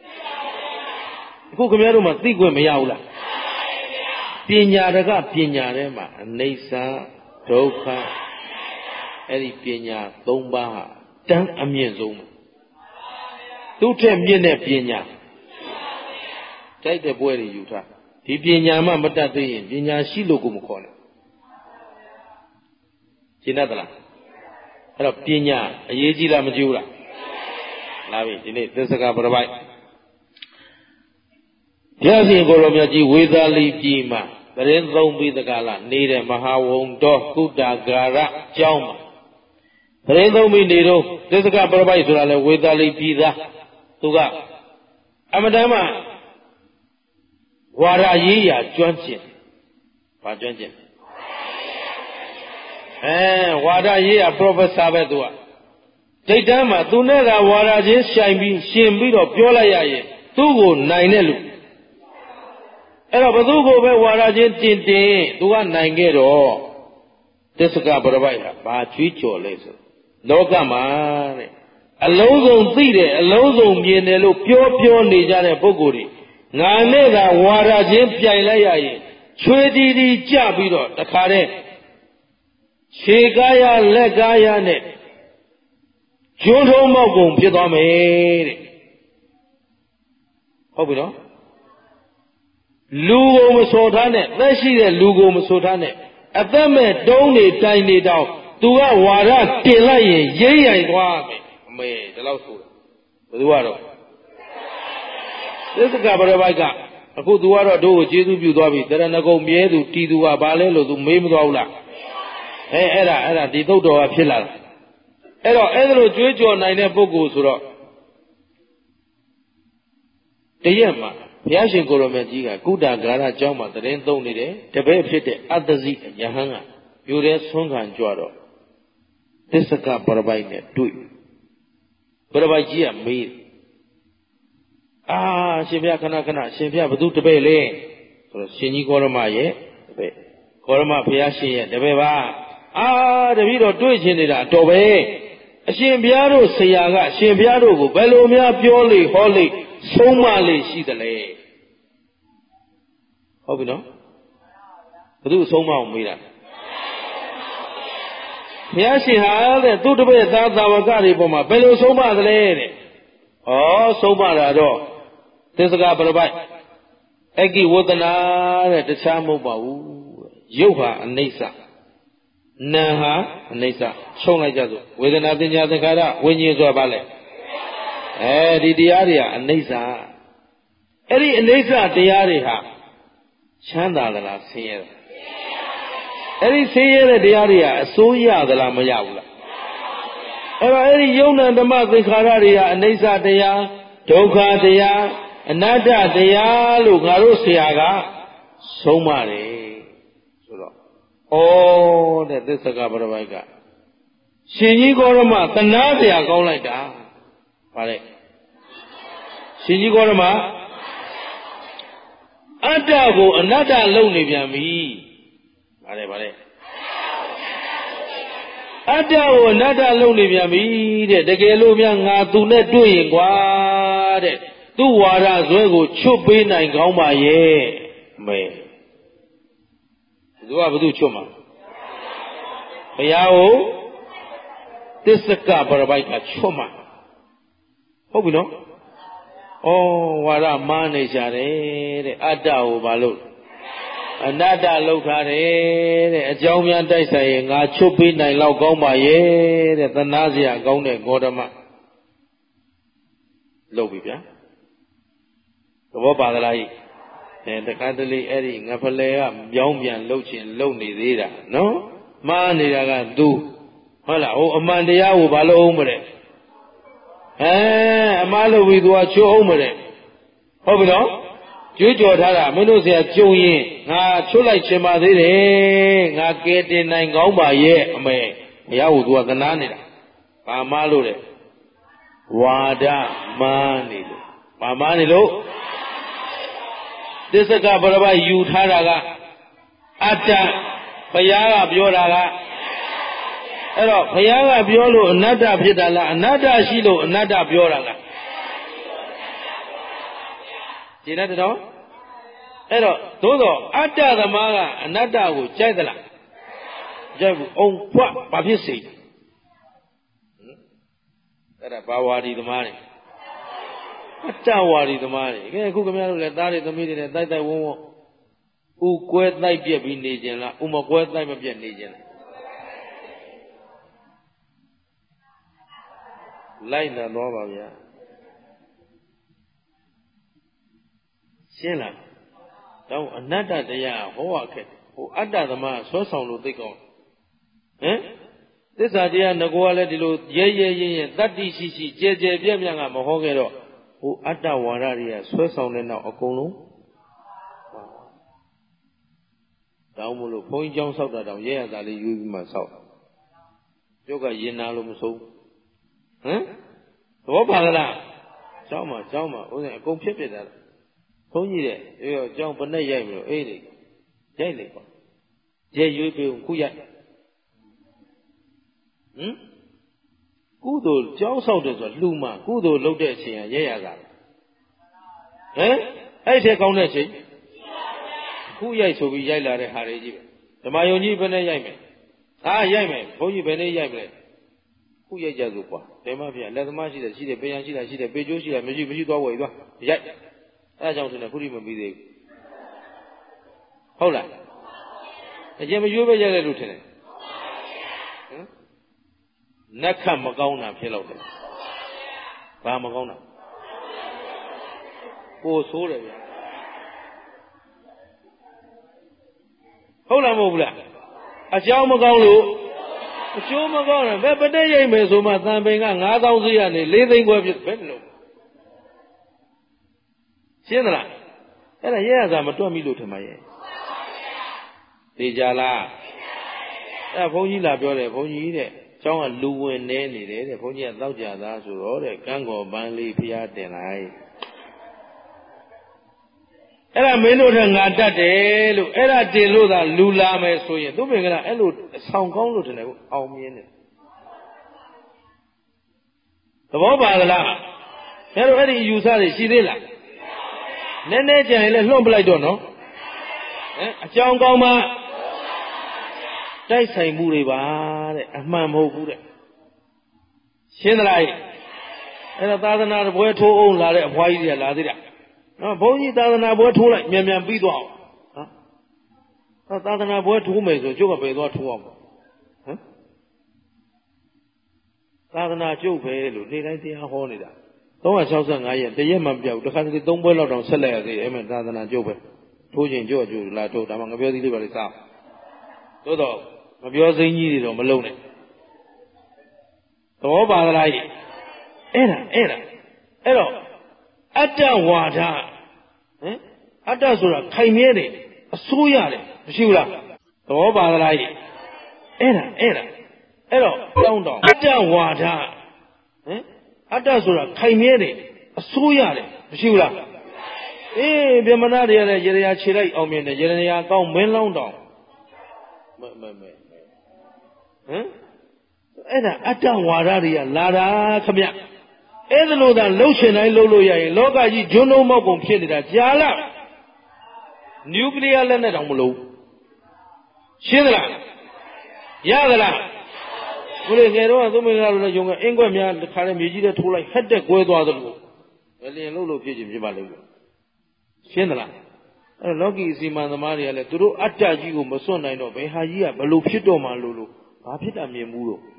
အခုခင်ဗျားတို့မှသိခွင့်မရဘူးလားပညာတကပညာထဲမှာအနိစ္စဒုက္ခအဲ့ဒီပညာသုံးပါးဟာတန်းအမြင့်ဆုံးသူ့ထက်မြင့်တဲ့ပညာတိုက်တဲ့ပွဲတွေယူထားဒီပညာမှမတတ်သေးရင်ပညာရှိလို့ကိုမခေါ်နဲ့ရှင်းတတ်သလားအဲ့တော့ပညာအရေးကြီးလားမကြီးဘူးလားလာပြီဒီနေ့သစ္စကပရပိုက်ဘုရားရှင်ကိုရောမြတ်ကြီးဝေသာလီပြည်မှာတရင်သုံးပြီးတကလားနေတဲ့မဟာဝုံတော်ကုတ္တဂါရကျောင်းမှာတရင်သုံးပြီးနေတော့သစ္စကပရပိုက်ဆိုတာလဲဝေသာလီပြည်သားသူကအမတမ်းမှာဝါရရေးရာကျွမ်းကျင်ဘာကျွမ်းကျင်အဲဝါဒရေးရာ professor ပဲသူကဒိတ်တန်းမှာသူနဲ့ကဝါဒချင်းဆိုင်ပြီးရှင်ပြီးတော့ပြောလိုက်ရရင်သူ့ကိုနိုင်တဲ့လူအဲ့တော့ဘသူကိုပဲဝါဒချင်းတင်တင်သူကနိုင်ခဲ့တော့သစ္စကပရပိုက်ဟာဘာချွေးကြော်လဲဆိုလောကမှာတဲ့အလုံးစုံသိတယ်အလုံးစုံမြင်တယ်လို့ပြောပြောနေကြတဲ့ပုဂ္ဂိုလ်တွေငါနဲ့ကဝါဒချင်းပြိုင်လိုက်ရရင်ချွေးတီးတီးကြပြီးတော့တခါတည်းခြေကားရလက်ကားရနဲ့ကျွန်းထုံးမောက်ကုန်ဖြစ်သွားမယ်တဲ့ဟုတ်ပြီနော်လူကိုမဆိုထားနဲ့သက်ရှိတဲ့လူကိုမဆိုထားနဲ့အသက်မဲ့တုံးနေတိုင်နေတောင်သူကဝါဒတင်လိုက်ရင်ရိမ့်ရိုင်သွားမယ်အမေဒီလောက်ဆိုတာဘယ်သူကတော့သစ္စကပရပိုက်ကအခုသူကတော့တို့ကိုကျေးဇူးပြုသွားပြီတရဏဂုံမြဲသူတီသူကဘာလဲလို့သူမေးမသွားဘူးလားအဲအဲ့ဒါအဲ့ဒါဒီသုတ်တော်ကဖြစ်လာတာအဲ့တော့အဲ့ဒါလိုကြွေးကြော်နိုင်တဲ့ပုဂ္ဂိုလ်ဆိုတော့တရက်မှာဘုရားရှင်ကိုရမကြီးကကုတ္တဂါရကျောင်းမှာတရင်သုံးနေတယ်တပည့်ဖြစ်တဲ့အတ္တဇိယဟန်ကပြိုတဲ့ဆွမ်းခံကြွတော့သစ္စကပရပိုက်နဲ့တွေ့ပရပိုက်ကြီးကမေးအာရှင်ဘုရားခဏခဏရှင်ဘုရားဘသူတပည့်လဲဆိုတော့ရှင်ကြီးကိုရမရဲ့တပည့်ကိုရမဘုရားရှင်ရဲ့တပည့်ပါအာတပည့်တော်တွေ့ချင်နေတာတော်ပဲအရှင်ဘုရားတို့ဆရာကအရှင်ဘုရားတို့ကိုဘယ်လိုများပြောလေဟောလေဆုံးမလေရှိသလဲဟုတ်ပြီနော်ဘယ်သူဆုံးမအောင်မေးတာဘုရားရှင်ဟာတဲ့သူ့တပည့်သားသာဝကတွေပေါ်မှာဘယ်လိုဆုံးမသလဲတဲ့ဩဆုံးမတာတော့သစ္စကပရပိုက်အဂိဝဒနာတဲ့တခြားမဟုတ်ပါဘူးရုပ်ဟာအနိစ္စနာဟာအနိစ္စချုံလိုက်ကြစို့ဝေဒနာပညာသင်္ခါရဝိညာဉ်ဆိုတာဘာလဲအဲဒီတရားတွေဟာအနိစ္စအဲ့ဒီအနိစ္စတရားတွေဟာချမ်းသာသလားဆင်းရဲလားအဲ့ဒီဆင်းရဲတဲ့တရားတွေကအစိုးရသလားမရဘူးလားအဲ့တော့အဲ့ဒီယုံနာဓမ္မသင်္ခါရတွေကအနိစ္စတရားဒုက္ခတရားအနတ္တတရားလို့ငါတို့ဆရာကဆုံးမတယ်ဆိုတော့ဩတဲ့သစ္စကပရပိုက်ကရှင်ကြီးဂေါရမသနာဆရာကောင်းလိုက်တာဗါတဲ့ရှင်ကြီးဂေါရမအတ္တကိုအနတ္တလုပ်နေပြန်ပြီဗါတဲ့ဗါတဲ့အတ္တကိုအနတ္တလုပ်နေပြန်ပြီတဲ့တကယ်လို့များငါသူနဲ့တွေ့ရင်ကွာတဲ့သူ့ဝါဒဇွဲကိုချွတ်ပေးနိုင်ကောင်းပါရဲ့မဲသူကဘသူချွတ်မှာဘုရားကိုသစ္စကပရပိုက်ကချွတ်မှာဟုတ်ပြီနော်ဩဝါဒမားနေကြတယ်တဲ့အတ္တကိုဘာလို့အနတ္တလောက်ထားတယ်တဲ့အကြောင်းများတိုက်ဆိုင်ရင်ငါချွတ်ပေးနိုင်လောက်ကောင်းပါရဲ့တဲ့သနာစရာကောင်းတဲ့ဂေါတမလုပ်ပြီဗျာသဘောပါသလားဟိအဲတခါတလေအဲ့ဒီငဖလဲကမြောင်းပြန်လှုပ်ချင်လှုပ်နေသေးတာနော်မှားနေတာကသူဟုတ်လားဟိုအမှန်တရားကိုဘာလို့အောင်မလဲအဲအမှားလို့ပြီးသူကချိုးအောင်မလဲဟုတ်ပြီနော်ကြွေးကြော်ထားတာမင်းတို့ဆရာကြုံရင်ငါချွတ်လိုက်ချင်ပါသေးတယ်ငါကဲတင်နိုင်ကောင်းပါရဲ့အမေဘုရားကိုသူကသနာနေတာဘာမှလို့တဲ့ဝါဒမားနေလို့ဘာမားနေလို့သစ္စကပရပိုက်ယူထားတာကအတ္တဘုရားကပြောတာကအဲ့တော့ဘုရားကပြောလို့အနတ္တဖြစ်တာလားအနတ္တရှိလို့အနတ္တပြောတာလားဒီနဲ့တော့အဲ့တော့သို့တော့အတ္တသမားကအနတ္တကိုကြိုက်သလားကြိုက်ဘူးအောင်ဖွာဘာဖြစ်စေအဲ့ဒါဘာဝါဒီသမားတွေအတ္တဝါဒီသမားတွေကဲအခုခင်ဗျားတို့လည်းသားတွေသမီးတွေနဲ့တိုက်တိုက်ဝုန်းဝုန်းဥကွဲတိုက်ပြက်ပြီးနေကြလားဥမကွဲတိုက်မပြက်နေကြလားလိုက်လာတော့ပါဗျာရှင်းလားတော့အနတ္တတရားဟောရခက်ဟိုအတ္တသမားဆွဲဆောင်လို့သိကောင်းဟမ်သစ္စာတရားငကောကလည်းဒီလိုရဲရဲရဲရဲတတ္တိရှိရှိကြဲကြဲပြက်ပြက်ကမဟောခဲ့တော့ဟိုအတ္တဝါဒတွေကဆွဲဆောင်တဲ့နောက်အကုန်လုံးတောင်းမလို့ဘုန်းကြီးကျောင်းဆောက်တာတောင်ရဲရတာလေးယူပြီးမှဆောက်ကျုပ်ကရင်နာလို့မဆုံးဟမ်သဘောပါလားကျောင်းမှာကျောင်းမှာဥစဉ်အကုန်ဖြစ်ဖြစ်တာဘုန်းကြီးတဲ့ရောကျောင်းဘနဲ့ရိုက်မလို့အေးလေရိုက်လေပေါ့ရဲရွေးပေးခုရိုက်ဟမ်ကုသိုလ်ကျောင်းဆောက်တယ်ဆိုလှူမှကုသိုလ်လုပ်တဲ့အချိန်ကရဲရတာဟမ်အဲ့ထဲကောင်းတဲ့အချိန်ခုရိုက်ဆိုပြီးရိုက်လာတဲ့ဟာတွေကြီးပဲဓမ္မယုံကြီးဘယ်နဲ့ရိုက်မယ်အာရိုက်မယ်ဘုန်းကြီးဘယ်နဲ့ရိုက်မလဲခုရိုက်ကြစို့ကွာတယ်မဖေလက်သမားရှိတယ်ရှိတယ်ပေရန်ရှိတာရှိတယ်ပေကျိုးရှိတာမရှိမရှိသွားဝယ်သွားရိုက်အဲဒါကြောင့်ဆိုနေခုထိမပြီးသေးဘူးဟုတ်လားအကျဉ်းမရွေးပဲရိုက်လိုက်လို့ထင်တယ်ဟမ်နက်ခတ်မကောင်းတာဖြစ်တော့တယ်ဘာမကောင်းတာကိုဆိုးတယ်ဗျဟုတ်လားမဟုတ်ဘူးလားအကြောင်းမကောင်းလို့အကျိုးမကောင်းတယ်ဘယ်ပတဲ့ရိပ်မယ်ဆိုမှသံပင်ကငါးသောင်းစီကနေလေးသိန်းခွဲဖြစ်ဘယ်လိုရှင်းသလားအဲ့ဒါရဲရစာမတွက်မိလို့ထင်ပါရဲ့သိကြလားအဲ့ဘုန်းကြီးလာပြောတယ်ဘုန်းကြီးတဲ့ကျောင်းကလူဝင်နေနေတယ်တဲ့ဘုန်းကြီးကတောက်ကြသားဆိုတော့တဲ့ကန်းကောပန်းလေးဖျားတင်လိုက်အဲ့ဒါမင်းတို့ကငါတတ်တယ်လို့အဲ့ဒါတင်လို့သာလူလာမယ်ဆိုရင်သူမင်္ဂလာအဲ့လိုဆောင်ကောင်းလို့ထင်တယ်ကိုအောင်မြင်တယ်သဘောပါသလားအဲ့တော့အဲ့ဒီယူဆတွေရှိသေးလားနည်းနည်းကြံရင်လည်းလွှင့်ပလိုက်တော့နော်ဟမ်အကြောင်းကောင်းမှတိုက်ဆိုင်မှုတွေပါတဲ့အမှန်မဟုတ်ဘူးတဲ့ရှင်းသလားအဲ့တော့သာသနာ့ဘွဲထိုးအောင်လာတဲ့အဖွားကြီးတွေကလာသေးတာနော်ဘုန်းကြီးသာသနာပွဲထိုးလိုက်မြန်မြန်ပြီးသွားအောင်ဟမ်သာသနာပွဲထိုးမယ်ဆိုကျုပ်ကပဲသွားထိုးအောင်ဟမ်သာသနာကျုပ်ပဲလို့နေ့တိုင်းတရားဟောနေတာသုံးရာ၆၅ရက်တရက်မှမပြောက်တခါတလေသုံးပွဲလောက်တောင်ဆက်လိုက်ရသေးတယ်အဲ့မဲ့သာသနာကျုပ်ပဲထိုးခြင်းကျုပ်ကျုပ်လာထိုးဒါမှငါပြောသေးလေးပါလေစားသသို့တော့မပြောစိမ့်ကြီးတွေတော့မလုံးနဲ့သဘောပါသလားအဲ့ဒါအဲ့ဒါအဲ့တော့အတ္တဝါဒဟမ်အတ္တဆိုတာခိုင်မြဲတယ်အစိုးရတယ်မရှိဘူးလားသဘောပါသလားအဲ့ဒါအဲ့ဒါအဲ့တော့တောင်းတောင်းအတ္တဝါဒဟမ်အတ္တဆိုတာခိုင်မြဲတယ်အစိုးရတယ်မရှိဘူးလားအေးဗြဟ္မဏတွေကလည်းရေရာခြေလိုက်အောင်မြင်တယ်ရေရာကောင်းမင်းလောင်းတောင်မမမဟမ်အဲ့ဒါအတ္တဝါဒတွေကလာတာခမအဲ့ဒါလို့သာလှုပ်ရှင်တိုင်းလှုပ်လို့ရရင်လောကကြီးဂျွန်းလုံးမောက်ကုန်ဖြစ်နေတာကြာလားနျူကလ িয়ার လက်နဲ့တောင်မလို့ရှင်းသလားရသလားဘုရားငယ်တော့သုံးမင်္ဂလာလို့ယုံကအင်းကွက်များတစ်ခါနဲ့မြေကြီးထဲထိုးလိုက်ဟက်တက်ကွဲသွားသလိုဘယ်လျင်လှုပ်လို့ဖြစ်ခြင်းဖြစ်ပါလိမ့်မယ်ရှင်းသလားအဲ့လောကီအစီမံသမားတွေကလည်းသူတို့အတ္တကြီးကိုမစွန့်နိုင်တော့ဘယ်ဟာကြီးကဘလို့ဖြစ်တော့မှလို့လို့ဘာဖြစ်တာမြင်မှုလို့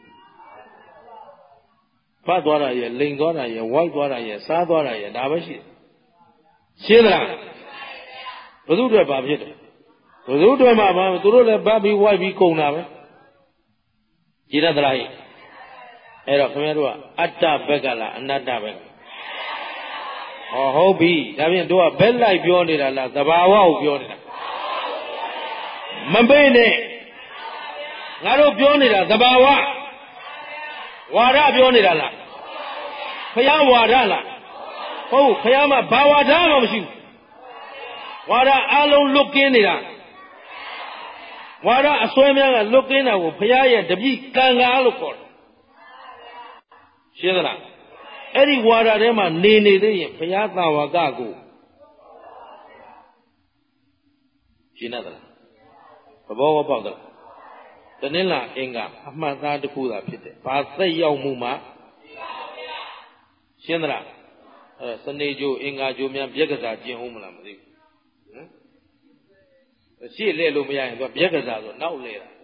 ဖတ်သွားတာရဲ့လိန်သွားတာရဲ့ဝိုက်သွားတာရဲ့စားသွားတာရဲ့ဒါပဲရှိတယ်ရှင်းသလားဘုသူတွေဘာဖြစ်တယ်ဘုသူတွေမှာဘာသူတို့လည်းဗတ်ပြီးဝိုက်ပြီးကုန်တာပဲကြည်ရသလားဟိအဲ့တော့ခင်ဗျားတို့ကအတ္တဘက်ကလားအနတ္တဘက်ကဟောဟုတ်ပြီဒါဖြင့်တို့ကဘက်လိုက်ပြောနေတာလားသဘာဝကိုပြောနေတာမပိတ်နဲ့ငါတို့ပြောနေတာသဘာဝဝါဒပြောနေတာလားခရဝါဒလားဟုတ်ခရမှာဘာဝါဒမှမရှိဘူးဝါဒအလုံးလွတ်ကင်းနေတာဝါဒအစွဲများကလွတ်ကင်းတာကိုဘုရားရဲ့တပိကံကားလို့ခေါ်တယ်ရှင်းသလားအဲ့ဒီဝါဒထဲမှာနေနေသေးရင်ဘုရားသာဝကကိုရှင်းသလားသဘောပေါက်သလားတနင်္လာအင်္ဂါအမှတ်သားတစ်ခုသာဖြစ်တယ်ဘာသက်ရောက်မှုမှရှင်းသလားအဲစနေကြိုအင်္ဂါကြိုများပြက်ကစားကျင်အောင်မလားမသိဘူးဟမ်ရှေ့လဲလို့မရရင်သူကပြက်ကစားဆိုနောက်လဲတာ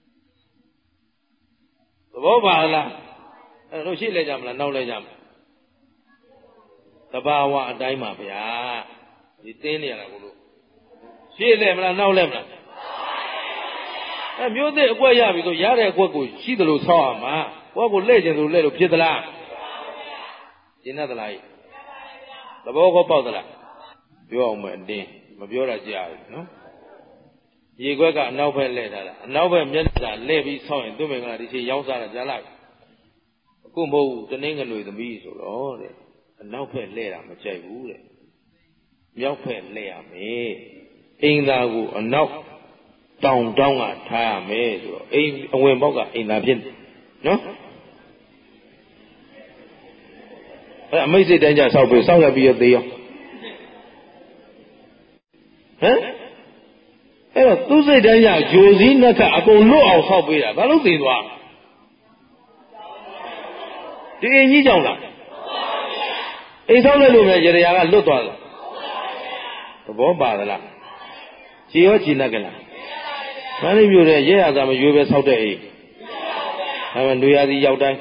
သဘောပါလားအဲတို့ရှေ့လဲကြမလားနောက်လဲကြမလားတဘာဝအတိုင်းပါဗျာဒီတင်းနေရတာကိုလို့ရှေ့လဲမလားနောက်လဲမလားအဲမျိုးသစ်အကွက်ရပြီဆိုရတဲ့အကွက်ကိုရှိတယ်လို့ဆောက်ရမှာဘောကိုလဲ့ကျင်ဆိုလဲ့လို့ဖြစ်သလားရှင်းသလားသဘောကောပေါက်သလားပြောအောင်မအတင်းမပြောတာကြားပြီနော်ရေခွက်ကအနောက်ဘက်လဲ့ထားတာအနောက်ဘက်မျက်နှာလဲ့ပြီးဆောက်ရင်သူ့မင်္ဂလာဒီချိန်ရောက်စားတာကြားလိုက်အခုမဟုတ်ဘူးတနင်္ဂနွေသမီးဆိုတော့တဲ့အနောက်ဘက်လဲ့တာမကြိုက်ဘူးတဲ့မြောက်ဘက်လဲ့ရမယ်အင်္ဂါကိုအနောက်တောင်တောင်းကထားရမယ်ဆိုတော့အိမ်အဝင်ပေါက်ကအိမ်သာဖြစ်နော်အဲအမိတ်စိတ်တိုင်းကြဆောက်ပြီးဆောက်ရပြီးရသေးရောဟမ်အဲ့တော့သူ့စိတ်တိုင်းကြဂျိုစည်းနှက်ကအကုန်လွတ်အောင်ဆောက်ပေးတာဘာလို့သိသွားဒီအင်ကြီးကြောင့်လားအိမ်ဆောက်လိုက်လို့ပဲရေရာကလွတ်သွားတယ်သဘောပါသလားကြည်ရောကြည်နှက်ကလားမန္တလေးမြို့ရဲ့ရဲရသာမရွေးပဲဆောက်တဲ့အိမ်ဒါမှလူရသည်ရောက်တိုင်း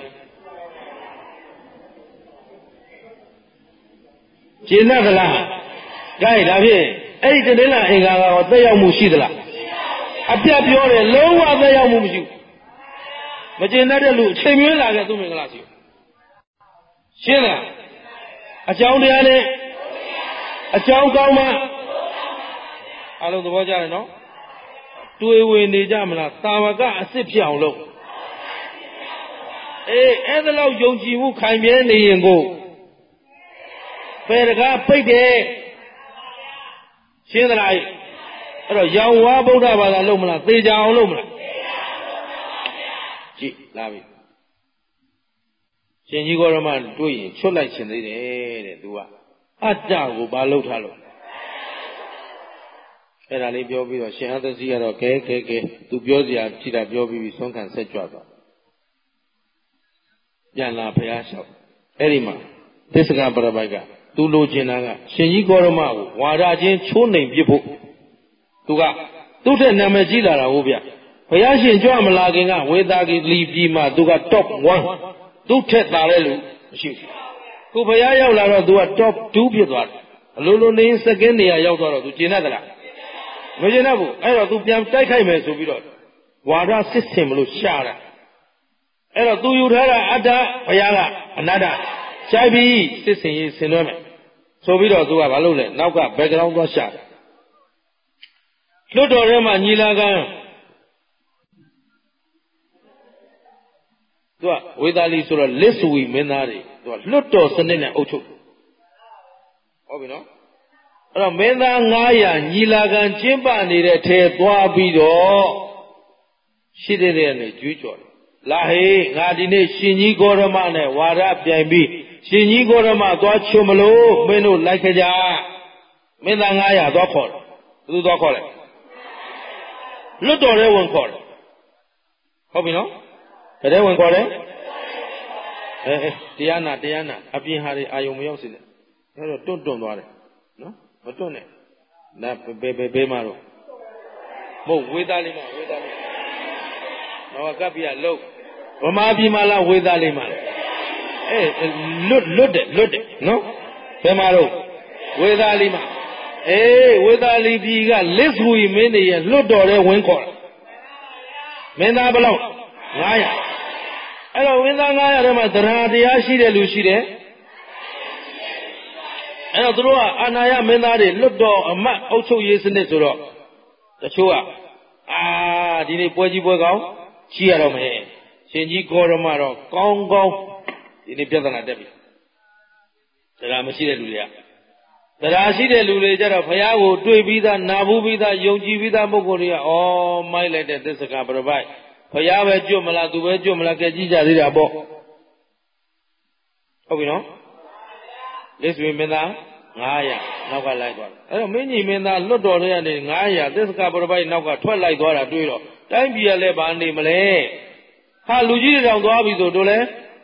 ကျင်တတ်သလားကြိုက်ဒါဖြင့်အဲ့ဒီတည်းလားအင်္ဂါကတော့သက်ရောက်မှုရှိသလားအပြတ်ပြောတယ်လုံးဝသက်ရောက်မှုမရှိဘူးမကျင်တတ်တဲ့လူအချိန်မွေးလာခဲ့သူမင်္ဂလာရှိရှင်းလားအကြောင်းတရားနဲ့အကြောင်းကောင်းမှအလုံးသဘောကျတယ်နော်တွေ့ဝင်နေကြမလားတာဝကအစ်စ်ဖြစ်အောင်လုပ်အေးအဲ့ဒါလောက်ယုံကြည်မှုခိုင်မြဲနေရင်ကိုဖယ်တကားပိတ်တယ်ရှင်းသလားအဲ့တော့ရောင်ဝါဗုဒ္ဓဘာသာလုပ်မလားသေချာအောင်လုပ်မလားကြည့်လာပြီရှင်ကြီးကောရမတွေ့ရင်ချွတ်လိုက်ရှင်သေးတယ်တဲ့သူကအတ္တကိုဘာလုပ်ထားလို့အဲ့ဒါလေးပြောပြီးတော့ရှင်အသစီကတော့ကဲကဲကဲသူပြောစရာကြည့်တာပြောပြီးပြီးဆုံးခံဆက်ကြွသွားပြန်လာဖះလျှောက်အဲ့ဒီမှာသစ္စကပရပိုက်ကသူလိုချင်တာကရှင်ကြီးကောရမကိုဝါဒချင်းချိုးနှိမ်ပြဖို့သူကသူ့ထက်နာမည်ကြီးလာတာဟုတ်ဗျဘုရားရှင်ကြွမလာခင်ကဝေသာကီလီပြည်မှာသူက top one သူ့ထက်သာတဲ့လူမရှိဘူးခုဘုရားရောက်လာတော့သူက top two ဖြစ်သွားတယ်အလိုလိုနေစကင်းနေရာရောက်သွားတော့သူကျင်တတ်သလားမကျင်တတ်ဘူးအဲ့တော့သူပြန်တိုက်ခိုက်မယ်ဆိုပြီးတော့ဝါဒစစ်စင်မလို့ရှာတာအဲ့တော့သူယူထားတာအတ္တဘုရားကအနတ္တခြိုက်ပြီးစစ်စင်ရေးဆင်နွှဲမယ်ဆိုပြီးတော့သူကဘာလုပ်လဲနောက်က background သွားရှာတယ်လွတ်တော်ထဲမှာညီလာခံသူကဝေသာလီဆိုတော့လစ်ဆူဝီမင်းသားတွေသူကလွတ်တော်စနစ်နဲ့အုပ်ချုပ်ဟုတ်ပြီနော်အဲ့တော့မင်းသားငါးရာညီလာခံကျင်းပနေတဲ့ထဲသွားပြီးတော့ရှိတဲ့တဲ့နဲ့ကြွေးကြော်တယ်လာဟေးငါဒီနေ့ရှင်ကြီးဂေါရမနဲ့ဝါဒပြိုင်ပြီးရှင်ကြီးဂေါရမသွားချွတ်မလို့မင်းတို့လိုက်ခကြမင်းသားငါးရာသွားခေါ်တယ်ဘယ်သူသွားခေါ်လဲလွတ်တော်ထဲဝင်ခေါ်တယ်ဟုတ်ပြီနော်ဘယ်ထဲဝင်ခေါ်လဲအဲတရားနာတရားနာအပြင်ဟာတွေအာယုံမရောက်စေနဲ့အဲ့တော့တွန့်တွန့်သွားတယ်နော်မတွန့်နဲ့ဒါဘယ်ဘယ်ဘယ်မှာတော့မဟုတ်ဝေသားလေးမှာဝေသားလေးတော့ကပ်ပြလို့ဗမာပြည်မှာလားဝေသားလေးမှာအေးလွတ်လွတ်တယ်လွတ်တယ်နော်ဘယ်မှာတော့ဝေသားလေးမှာအေးဝေသားလေးပြည်ကလစ်ဆူရီမင်းတွေရဲ့လွတ်တော်တဲ့ဝင်ခေါ်တာမင်းသားဘယ်လောက်ငါးရာအဲ့တော့ဝင်းသားငါးရာထဲမှာသရဏတရားရှိတဲ့လူရှိတယ်အဲ့တော့သူတို့ကအာနာယမင်းသားတွေလွတ်တော်အမတ်အုပ်ချုပ်ရေးစနစ်ဆိုတော့တချို့ကအာဒီနေ့ပွဲကြီးပွဲကောင်းရှိရတော့မယ်ရှင်ကြီးဂေါရမတော့ကောင်းကောင်းဒီနေ့ပြဿနာတက်ပြီတရားမရှိတဲ့လူတွေကတရားရှိတဲ့လူတွေကြတော့ဘုရားကိုတွေ့ပြီးသားနာဘူးပြီးသားယုံကြည်ပြီးသားပုဂ္ဂိုလ်တွေကဩမိုက်လိုက်တဲ့သစ္စာကပြပိုက်ဘုရားပဲကြွမလားသူပဲကြွမလားကဲကြည့်ကြသေးတာပေါ့ဟုတ်ပြီနော်လက်ဆွေမင်းသားငါးရာနောက်ကလိုက်သွားတယ်အဲ့တော့မင်းကြီးမင်းသားလွတ်တော်တွေကနေငါးရာသစ္စာကပြပိုက်နောက်ကထွက်လိုက်သွားတာတွေ့တော့တိုင်းပြည်ကလည်းဘာနေမလဲဟာလူကြီးတွေတောင်သွားပြီဆိုတို့လဲ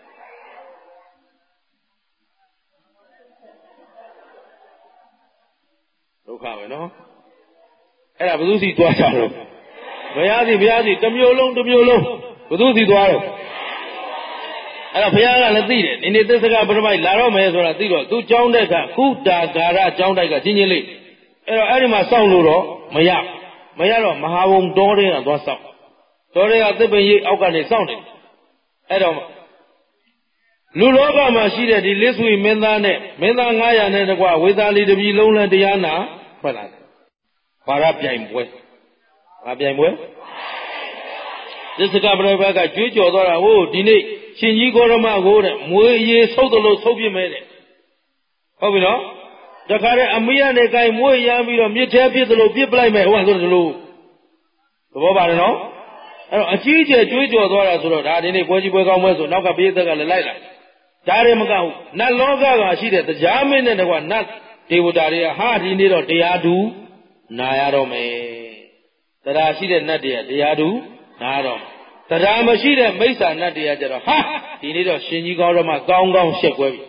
ဒုက္ခပဲနော်အဲ့ဒါဘယ်သူစီသွားကြတော့ဘုရားစီဘုရားစီတစ်မျိုးလုံးတစ်မျိုးလုံးဘယ်သူစီသွားတော့အဲ့တော့ဘုရားကလည်းသိတယ်ဒီနေ့သစ္စာကပရမိုက်လာတော့မယ်ဆိုတာသိတော့သူကြောင်းတက်ကခုတာဂါရကြောင်းတိုက်ကချင်းချင်းလေးအဲ့တော့အဲ့ဒီမှာစောင့်လို့တော့မရမရတော့မဟာဘုံတော်တွေကသွားစောင့်တော်တွေကသစ်ပင်ရိပ်အောက်ကနေစောင့်နေအဲ့တော့လူလောကမှာရှိတဲ့ဒီလစ်ဆွေမင်းသားနဲ့မင်းသားငါးရာနဲ့တကွဝေသာလီတပြည်လုံးနဲ့တရားနာဖွက်လာတယ်ဘာရပြိုင်ပွဲဘာပြိုင်ပွဲသစ္စာကပရဘကကြွေးကြော်သွားတာဟိုဒီနေ့ရှင်ကြီးဂေါရမကိုတဲ့မွေးရေးဆုပ်တယ်လို့ဆုပ်ပြမယ်တဲ့ဟုတ်ပြီနော်တခါတည်းအမိရနဲ့ကိုင်မွေးရမ်းပြီးတော့မြစ်ထဲပြစ်တယ်လို့ပြစ်ပလိုက်မယ်ဟိုကဆိုတယ်လို့သဘောပါတယ်နော်အဲ့တော့အကြီးကျယ်ကြွေးကြော်သွားတာဆိုတော့ဒါဒီနေ့ပွဲကြီးပွဲကောင်းပွဲဆိုနောက်ကပြေးသက်ကလည်းလိုက်လာဒါတွေမကဘူးနတ်လောကကရှိတဲ့တရားမင်းနဲ့တကွနတ်ဒေဝတာတွေကဟာဒီနေ့တော့တရားတူနာရတော့မယ်တရားရှိတဲ့နတ်တွေကတရားတူနာရတော့တရားမရှိတဲ့မိစ္ဆာနတ်တွေကကြတော့ဟာဒီနေ့တော့ရှင်ကြီးကောင်းတော့မှကောင်းကောင်းရှက်ကွဲပြီ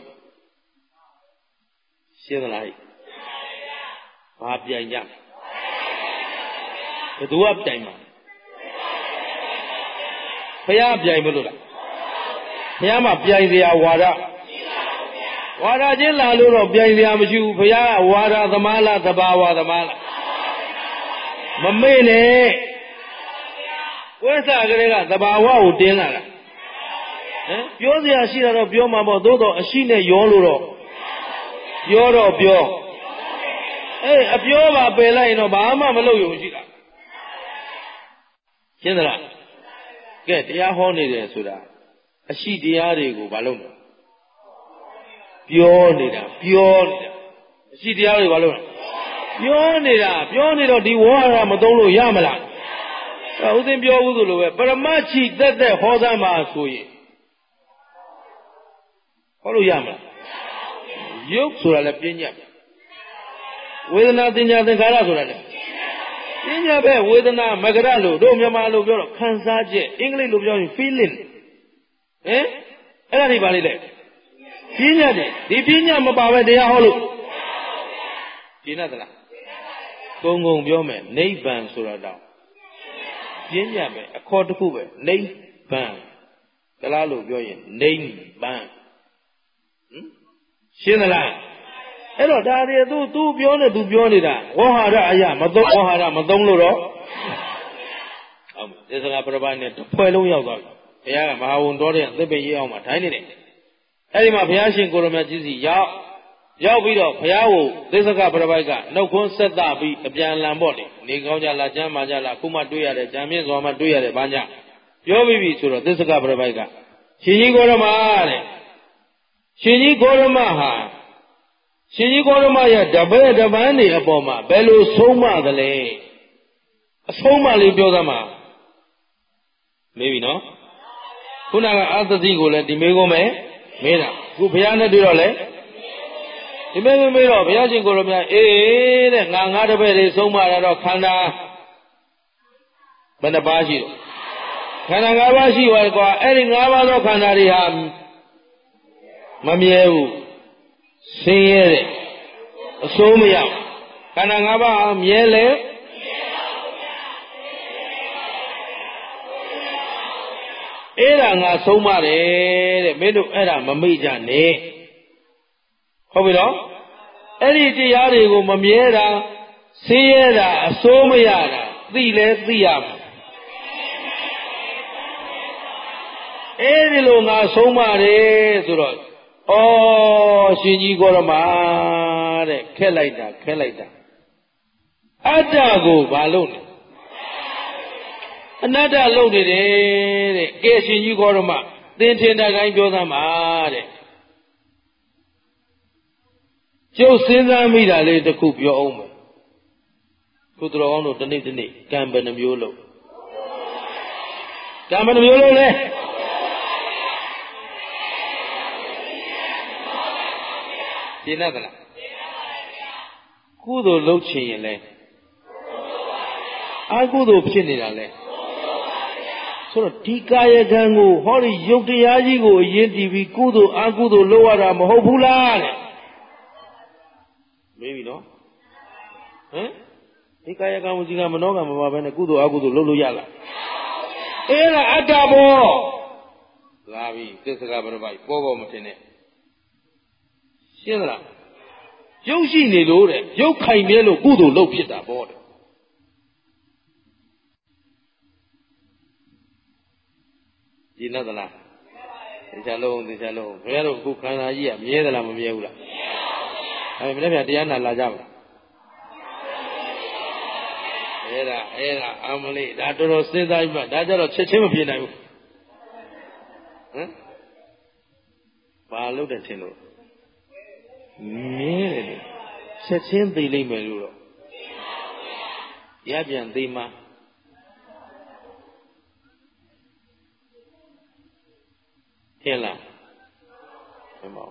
ရှင်းသလားဘာပြိုင်ကြဘယ်သူကပြိုင်မှာဘုရားပြိုင်မလို့လားဘုရားမှာပြိုင်စရာဝါဒဝါဒချင်းလာလို့တော့ပြိုင်စရာမရှိဘူးဘုရားကဝါဒသမားလားသဘာဝသမားလားမမေ့နဲ့ဝိသကလေးကသဘာဝကိုတင်းလာတာဟမ်ပြောစရာရှိတာတော့ပြောမှာပေါ့သို့တော့အရှိနဲ့ရောလို့တော့ပြောတော့ပြောအေးအပြောပါပယ်လိုက်ရင်တော့ဘာမှမလုပ်ရုံရှိတာရှင်းသလားကဲတရားဟောနေတယ်ဆိုတာအရှိတရားတွေကိုဘာလုပ်လဲပြောနေတာပြောနေတာအရှိတရားတွေဘာလုပ်လဲပြောနေတာပြောနေတော့ဒီဝါရမသုံးလို့ရမလားအဲဥစဉ်ပြောဘူးဆိုလိုပဲပရမတ်ချီတက်တက်ဟောသမ်းမှာဆိုရင်ဟောလို့ရမလားယုတ်ဆိုတာလည်းပြဉ္ညာဝေဒနာတင်ညာသင်္ခါရဆိုတာလည်းပြဉ္ညာပဲဝေဒနာမဂရလို့တို့မြန်မာလိုပြောတော့ခံစားချက်အင်္ဂလိပ်လိုပြောရင် feeling ဟင်အဲ့ဒါတွေပါလိမ့်လေပြဉ္ညာတယ်ဒီပြဉ္ညာမပါပဲတရားဟောလို့ပြင်းတတ်လားကုံကုံပြောမယ်နိဗ္ဗာန်ဆိုတာတော့ပြဉ္ညာပဲအခေါ်တစ်ခုပဲနိဗ္ဗာန်ကလားလို့ပြောရင်နိဗ္ဗာန်ဟင်ရှင်းသလားအဲ့တော့ဒါတွေသူသူပြောနေသူပြောနေတာဝဟာရအရာမသုံးဝဟာရမသုံးလို့တော့အောင်သစ္စကပရပိုက်နဲ့တစ်ဖွဲ့လုံးရောက်သွားပြီဘုရားကမဟာဝန်တော်တဲ့သစ်ပင်ကြီးအောင်မှာထိုင်နေတယ်အဲ့ဒီမှာဘုရားရှင်ကိုရမကြီးစီရောက်ရောက်ပြီးတော့ဘုရားကိုသစ္စကပရပိုက်ကနှုတ်ခွန်းဆက်သပြီးအပြန်လန်ပေါ့လေနေကောင်းကြလားကျမ်းမာကြလားခုမှတွေ့ရတယ်ဂျမ်းမြင့်စွာမှတွေ့ရတယ်ဘာညာပြောပြီးပြီဆိုတော့သစ္စကပရပိုက်ကရှင်ကြီးကိုရမတဲ့ရှင်ကြီးကိုရမဟာရှင်ကြီးကိုရမရဲ့တပည့်တပန်းတွေအပေါ်မှာဘယ်လိုဆုံးမသလဲအဆုံးမလေးပြောသမှာမေးပြီနော်ခုနကအာသတိကိုလည်းဒီမေးခွန်းပဲမေးတာခုဘုရားနဲ့တွေ့တော့လေဒီမေးခွန်းမေးတော့ဘုရားရှင်ကိုရမအေးတဲ့ငါငါတပည့်တွေဆုံးမတာတော့ခန္ဓာဘယ်နှပါးရှိတော့ခန္ဓာ၅ပါးရှိပါကွာအဲ့ဒီ၅ပါးသောခန္ဓာတွေဟာမမြဲဘူးဆင်းရဲတဲ့အစိုးမရခန္ဓာ၅ပါးဟာမြဲလေအဲ့ဒါငါဆုံးမတယ်တဲ့မင်းတို့အဲ့ဒါမမေ့ကြနဲ့ဟုတ်ပြီနော်အဲ့ဒီတရားတွေကိုမမြဲတာဆင်းရဲတာအစိုးမရတာသိလဲသိရမှာအဲ့ဒီလိုငါဆုံးမတယ်ဆိုတော့ဩရှင်ကြီးကိုရမတဲ့ခက်လိုက်တာခက်လိုက်တာအတ္တကိုဘာလို့လဲအနတ္တလုပ်နေတယ်တဲ့ကဲရှင်ကြီးကိုရမသင်ထင်တဲ့ခိုင်းပြောသမှာတဲ့ကျုပ်စဉ်းစားမိတာလေးတစ်ခုပြောအောင်မယ်ခုတော်ကောင်းတို့တနေ့တနေ့ကံဘယ်နှမျိုးလို့ကံဘယ်နှမျိုးလို့လဲရှင်းသလားကုသိုလ်လုပ်ချင်ရင်လဲအကုသိုလ်ဖြစ်နေတာလဲဆိုတော့ဒီကာယကံကိုဟောဒီယုတ်တရားကြီးကိုအရင်တည်ပြီးကုသိုလ်အကုသိုလ်လုပ်ရတာမဟုတ်ဘူးလားတဲ့မေးပြီနော်ဟမ်ဒီကာယကံဝစီကမနောကမပါဘဲနဲ့ကုသိုလ်အကုသိုလ်လုပ်လို့ရလားအဲ့ဒါအတ္တဘောလာပြီသစ္စကပရပိုက်ပေါ်ပေါ်မထင်နဲ့ရှင်းသလားရုပ်ရှိနေလို့တဲ့ရုပ်ခိုင်မြဲလို့ကုသိုလ်လုပ်ဖြစ်တာပေါ့တဲ့ရှင်းသလားသေချာလုံးသေချာလုံးဘယ်လိုအခုခန္ဓာကြီးကမြဲသလားမမြဲဘူးလားမမြဲပါဘူးအဲမနေ့ကတရားနာလာကြပါအဲ့ဒါအဲ့ဒါအမလေးဒါတော်တော်စဉ်းစားပြီးမှဒါကြတော့ချက်ချင်းမပြေနိုင်ဘူးဟမ်ဘာလို့တဲ့ထင်လို့မြဲတယ်ချက်ချင်းသိလိမ့်မယ်လို့တော့ရပြန်သိမှထင်လားမမ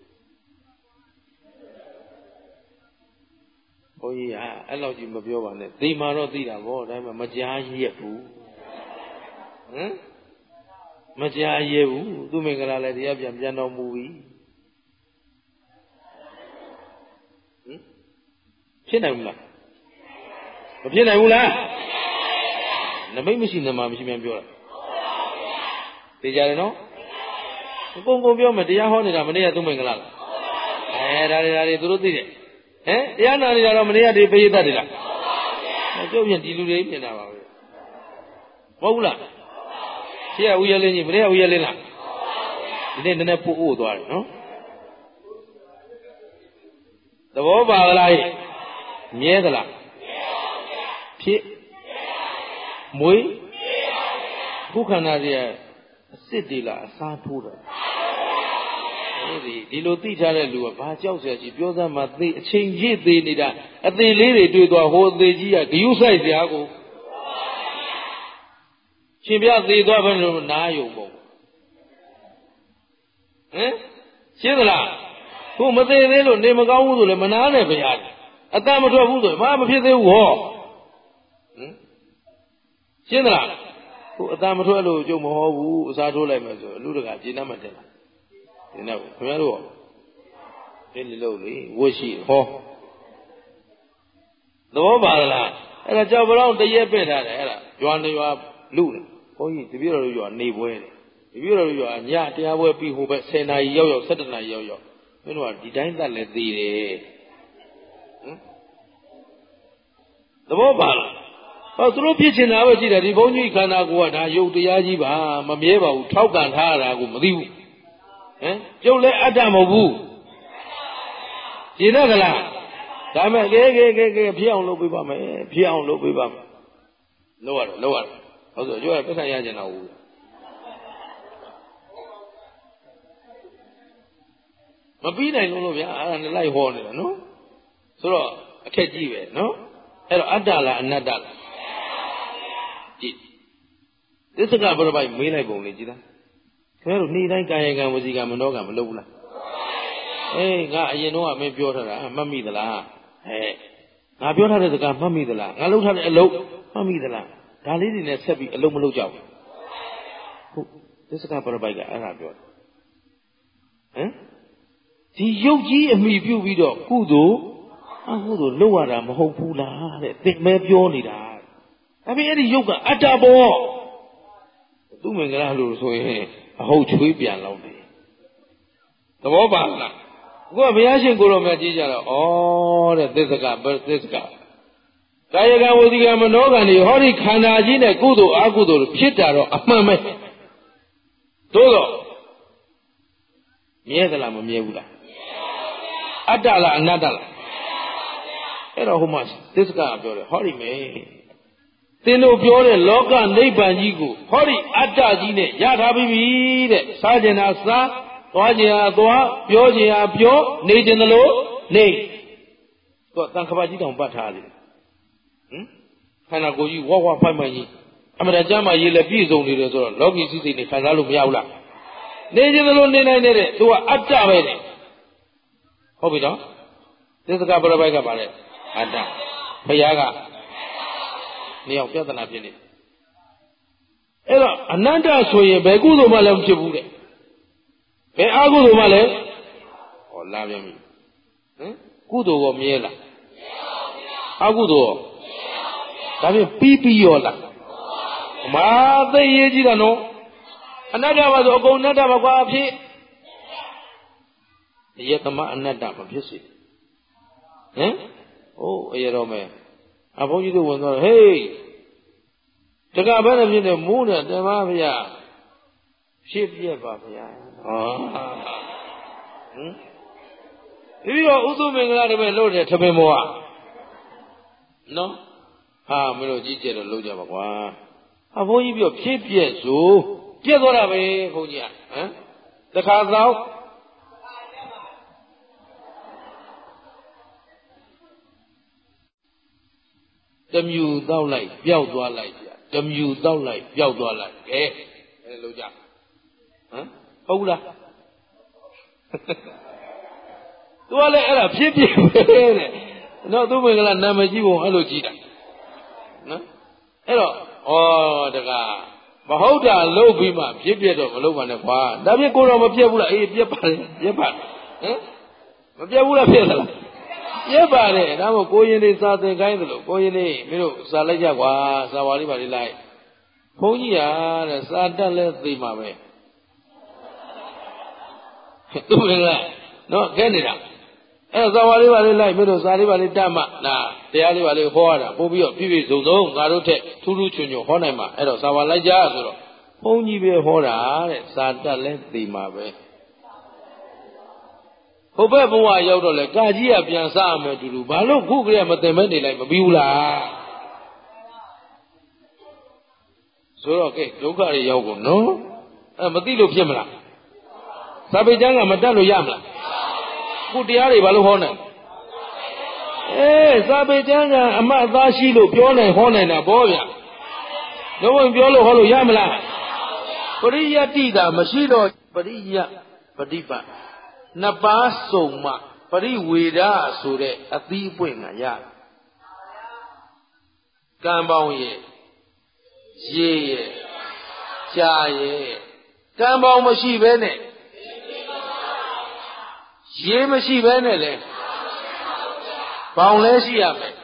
ဘုန်းကြီးကအဲ့လောက်ကြီးမပြောပါနဲ့သိမှတော့သိတာဗောဒါပေမဲ့မကြားရက်ဘူးဟမ်မကြားရက်ဘူးသူမင်္ဂလာလည်းတရားပြန်ပြန်တော်မူပြီဖြစ်နိုင်ဘူးလားမဖြစ်နိုင်ဘူးလားနမိတ်မရှိနမမရှိပြန်ပြောတာသိကြတယ်နော်အကုန်ကုန်ပြောမယ်တရားဟောနေတာမနေ့ကသူမင်္ဂလာလားအဲဒါတွေဒါတွေသူတို့သိတယ်ဟမ်တရားနာနေတာတော့မနေ့ကဒီပရိသတ်တွေလားမကျုပ်ပြန်ဒီလူတွေပြင်တာပါပဲမဟုတ်ဘူးလားရှေ့ကဦးရလင်းကြီးမနေ့ကဦးရလင်းလားဒီနေ့နည်းနည်းပို့အို့သွားတယ်နော်သဘောပါလားမြဲသလားဖြစ်မွေးခုခန္ဓာတွေအစ်စ်တွေလားအစားထိုးတာဒီဒီလိုသိထားတဲ့လူကဘာကြောက်เสียရှိပြောစမ်းမှသိအချိန်ကြီးသေးနေတာအသေးလေးတွေတွေ့သွားဟိုအသေးကြီးကဂယုဆိုင်စရာကိုရှင်ပြသေးသွားဘယ်လိုနားယုံပေါ့ဟမ်ရှင်းသလားခုမသေးသေးလို့နေမကောင်းဘူးဆိုလည်းမနာနဲ့ဗျာအတမထွက်ဘူးဆိုဘာမဖြစ်သေးဘူးဟောဟမ်ရှင်းသလားခုအတမထွက်လို့ကြုံမဟောဘူးအစားထိုးလိုက်မယ်ဆိုလူတကာကျင်းတတ်မှတင်လားကျင်းတတ်ဘူးခင်ဗျားတို့ဒီလိုလို့လေဝတ်ရှိဟောသဘောပါလားအဲ့ဒါကြောက်ပြောင်းတရက်ပြစ်ထားတယ်အဲ့ဒါရွာနေရွာလူတယ်ဘုန်းကြီးတပည့်တော်တို့ရွာနေပွဲတယ်တပည့်တော်တို့ရွာညတရားပွဲပြီးဟိုဘက်ဆယ်နာရီရောက်ရောက်ဆယ်တစ်နာရီရောက်ရောက်မင်းတို့ကဒီတိုင်းသက်လည်းသေးတယ်ဟမ်သဘောပါလားဟောသူတို့ဖြစ်ချင်တာပဲကြည့်တယ်ဒီဘုန်းကြီးခန္ဓာကိုယ်ကဒါယုတ်တရားကြီးပါမမြဲပါဘူးထောက်ကန်ထားရတာကိုမသိဘူးဟမ်ကျုပ်လည်းအတ္တမဟုတ်ဘူးရှင်းတော့ကလားဒါမဲ့ကဲကဲကဲကဲဖြစ်အောင်လုပ်ပေးပါမယ်ဖြစ်အောင်လုပ်ပေးပါမယ်လုပ်ရတယ်လုပ်ရတယ်ဟုတ်ဆိုပြောရပတ်ဆိုင်ရကျင်တော့ဘူးမပြီးနိုင်လို့လို့ဗျာအဲ့ဒါနဲ့လိုက်ဟောနေတာနော်ဆိုတော့အခက်ကြီးပဲနော်အဲ့တော့အတ္တလားအနတ္တလားကြည့်သစ္စကပရပိုက်မေးလိုက်ပုံလေးကြည့်လားခင်ဗျားတို့နေ့တိုင်းကာယကံဝစီကံမနောကံမလုပ်ဘူးလားအေးငါအရင်တော့မင်းပြောထားတာမှတ်မိသလားဟဲ့ငါပြောထားတဲ့စကားမှတ်မိသလားငါလုပ်ထားတဲ့အလုပ်မှတ်မိသလားဒါလေးတွေနဲ့ဆက်ပြီးအလုပ်မလုပ်ကြဘူးဟုတ်သစ္စကပရပိုက်ကအဲ့ဒါပြောတယ်ဟမ်ဒီရုပ်ကြီးအမိပြုတ်ပြီးတော့ကုသိုလ်အကုသိုလ်လုပ်ရတာမဟုတ်ဘူးလားတဲ့သင်မဲပြောနေတာဒါပေမဲ့အဲ့ဒီရုပ်ကအတ္တဘောသူ့မင်္ဂလာလို့ဆိုရင်အဟုတ်ချွေးပြန်လောက်တယ်သဘောပါလားအခုကဘုရားရှင်ကိုတော်မြတ်ကြီးကြတော့ဩတဲ့သစ္စကသစ္စကကာယကံဝစီကံမနောကံတွေဟောဒီခန္ဓာကြီးနဲ့ကုသိုလ်အကုသိုလ်ဖြစ်တာတော့အမှန်ပဲသို့တော့မြဲသလားမမြဲဘူးလားအတ္တလားအနတ္တလားအဲ့တော့ဟိုမှာသစ္စကပြောတယ်ဟောဒီမယ်သင်တို့ပြောတဲ့လောကနိဗ္ဗာန်ကြီးကိုဟောဒီအတ္တကြီးနဲ့ရထားပြီတဲ့စားကျင်တာစားသွားကျင်တာသွားပြောကျင်တာပြောနေကျင်တယ်လို့နေတော့တန်ခါးပါကြီးတောင်ပတ်ထားတယ်ဟင်ခန္ဓာကိုယ်ကြီးဝဝဖိုက်မှန်ကြီးအမှန်တရားမှရေးလည်းပြည့်စုံနေတယ်ဆိုတော့လောကီစိတ်တွေခံစားလို့မရဘူးလားနေကျင်တယ်လို့နေနိုင်တဲ့သူကအတ္တပဲတဲ့ဟုတ်ပြီနော်သစ္စကပရပိုက်ကပါလေအတ္တဘုရားကနေအောင်ပြဿနာဖြစ်နေအဲ့တော့အနတ္တဆိုရင်ဘယ်ကုသိုလ်မှလည်းမဖြစ်ဘူးတဲ့ဘယ်အကုသိုလ်မှလည်းဟောလာပြန်ပြီဟင်ကုသိုလ်ကမြဲလားအကုသိုလ်ဒါဖြင့်ပြီးပြီးရောလားမာသိရေးကြည့်တာနော်အနတ္တပါဆိုအကုန်အနတ္တပါကွာဖြစ်ယတမအနတ္တမဖြစ်စေဟင်အိုးအရတော်မယ်အဘုန်းကြီးတို့ဝင်သွားတော့ဟေးတကဘယ်နဲ့ဖြစ်နေမူးနဲ့တမဗျာဖြစ်ပြက်ပါဗျာဟောဟင်ပြီးတော့ဥသုမင်္ဂလာတပည့်လို့တယ်ထပင်မောကနော်ဟာမင်းတို့ကြီးကျယ်တော့လုံးကြပါကွာအဘုန်းကြီးပြောဖြစ်ပြက်ဆိုပြက်သွားတာပဲဘုန်းကြီးကဟမ်တခါသောတမြူတောက်လိုက်ပျောက်သွားလိုက်ဗျာတမြူတောက်လိုက်ပျောက်သွားလိုက်ကဲအဲလိုကြဟမ်ဟုတ်လားသူကလည်းအဲ့ဒါဖြစ်ဖြစ်ပဲတဲ့နော်သူမင်္ဂလာနာမည်ကြီးပုံအဲ့လိုကြည့်တာနော်အဲ့တော့ဩတကားမဟုတ်တာလုပ်ပြီးမှဖြစ်ပြတော့မလုပ်ပါနဲ့ကွာဒါပြကိုတော့မပြတ်ဘူးလားအေးပြတ်ပါတယ်ပြတ်ပါဟမ်မပြတ်ဘူးလားဖြစ်သလားပြတ်ပါတယ်ဒါမို့ကိုရင်လေးစာသင်ခိုင်းသလိုကိုရင်လေးမင်းတို့စာလိုက်ကြကွာစာဝါလေးပါလေးလိုက်ဘုန်းကြီးဟာတဲ့စာတက်လဲသိမှာပဲသူမင်္ဂလာနော်ခဲနေတာအဲ့စာဝါလေးပါလေးလိုက်မင်းတို့စာလေးပါလေးတတ်မှနာတရားလေးပါလေးဟောရတာပို့ပြီးတော့ပြည့်ပြည့်စုံစုံငါတို့ထက်ထူးထူးချွန်ချွန်ဟောနိုင်မှာအဲ့တော့စာဝါလိုက်ကြဆိုတော့ဘုန်းကြီးပဲဟောတာတဲ့စာတက်လဲသိမှာပဲဟိုဘက်ဘဝရောက်တော့လေကာကြီးကပြန်စားမယ်တူတူဘာလို့ခုကလေးမတင်မဲနေလိုက်မပြီးဘူးလားဆိုတော့ကဲဒုက္ခတွေရောက်ကုန်နော်အဲမသိလို့ဖြစ်မလားစာပေကျမ်းကမတတ်လို့ရမလားခုတရားတွေဘာလို့ဟောနိုင်အေးစာပေကျမ်းကအမှတ်အသားရှိလို့ပြောနိုင်ဟောနိုင်တာဘောဗျာလုံးဝပြောလို့ဟောလို့ရမလားပရိယတ္တိတာမရှိတော့ပရိယပฏิပတ်နှစ်ပါးစုံမှပရိဝေဒဆိုတဲ့အသီးအပွင့်ကရကံပေါင်းရဲ့ရေရဲ့ကြာရဲ့ကံပေါင်းမရှိဘဲနဲ့ရေမရှိဘဲနဲ့လေပေါင်းလဲရှိရမယ်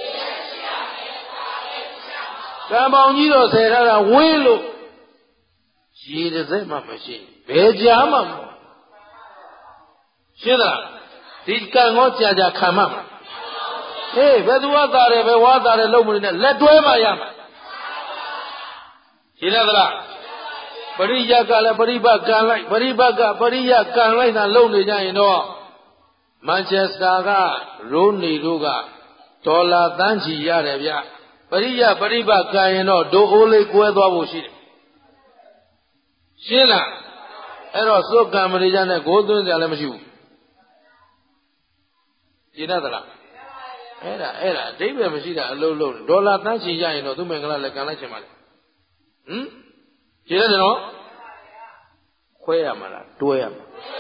ကံပေါင်းကြီးတော့ဆယ်ထားတာဝင်းလို့ရေတစ်စက်မှမရှိဘယ်ကြားမှမရှင်းလားဒီကံကောကြာကြာခံမှမ Hey, where do what are they? What are they? Low in the let do my yam. Sinadra. Pariya Kala, Pariba can like Paribaga, Paria can like and lonely, you know. Manchester, Roni Ruga, Tola Danji Yaravia, Paria, Pariba can, you know, do only Guedo Wushi. Shina, Eros, so Camarijan, go to the Alamashu. Sinadra. Era, era, David Machida, low, low, Dola Danji, you know, to Mangala Canachama. Hmm? You know? Where am I? Do I am?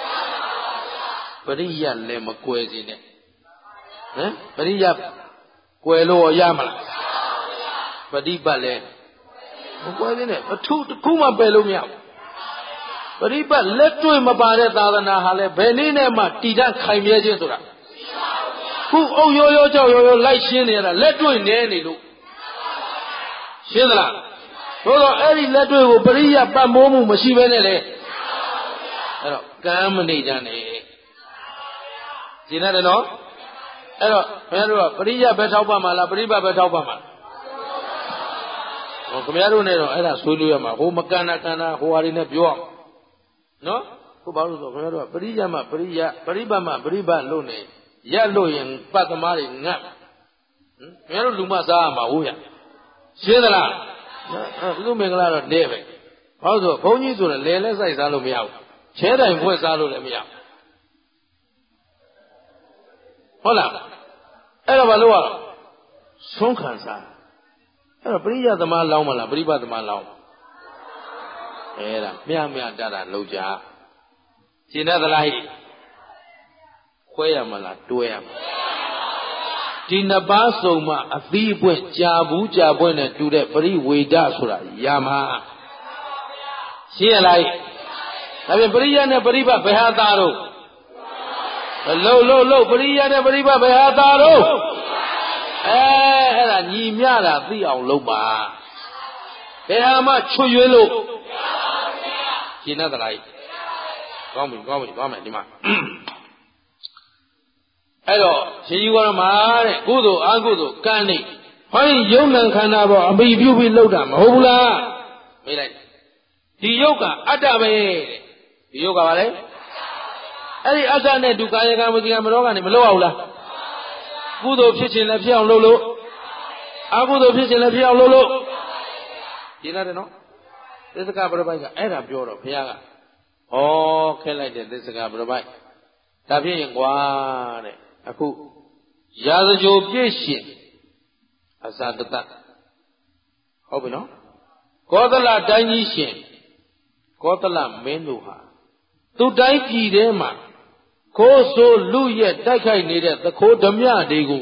Paria Lema Quezine. Eh? Paria Quello Yamala. Padibale. What in it? A two to Kuma Belumia. Padiba let to him about it, Hale, Belinema, Tida Kaimia. Who oh yo yo yo yo like Shinera, let to in any look. Shidra. Todo every letter will Paria Pamomu Machivene. Gamani Jane. Sinada no? Ero, Pedro, Paria Betopama, La Priba Betopama. Oh, Comiaro Nero, Era Suluama, who Macana Cana, who are in a bureau. No? Who borrows of Pedro, Parijama, Paria, Paribama, Briba Lune, Yellow and Patamari Nap. Mero Lumasama, Uya. Sidala. No, make a lot of David. Also, Pony to the Lelas, I saw me out. Cheddar and West Salu me out. Hola. Eravaloa. Sonkansa. Era Bria the Malama, Briba the Malam. Era, Mia Mia Dada Loja. Sinada Lai. Quayamala, Duam. Tina Basoma, a thief went Jabu Jabuna to the free way dasura, Yama. See a light. I mean, Briana Bariba Behataro. Low, low, low, Briana Bariba Behataro. Eh, Yimiara, the Loma. Behama Chuyelo. See another light. Come, come, come, come. Hello, see you are my Gudo, Agudo, Kani. Fine young and Kanabo, and be you will load them. Hula. The yoga, Adame. The yoga, vale? Any Asane to Kayaka with the Amarogan in Melola. Gudo fish in the Pian Lolo. Agudo fish in the Pian Lolo. You know? This is a couple of Arab Europe, Piaga. Oh, can I get this a couple of bites? Tapping one. Aku Yazajo Pishin Asatata. Hope you know? Kotala Danishin Kotala Menuha. To Daiki Dema Koso Luya Dakai needed the Kodamia Degu.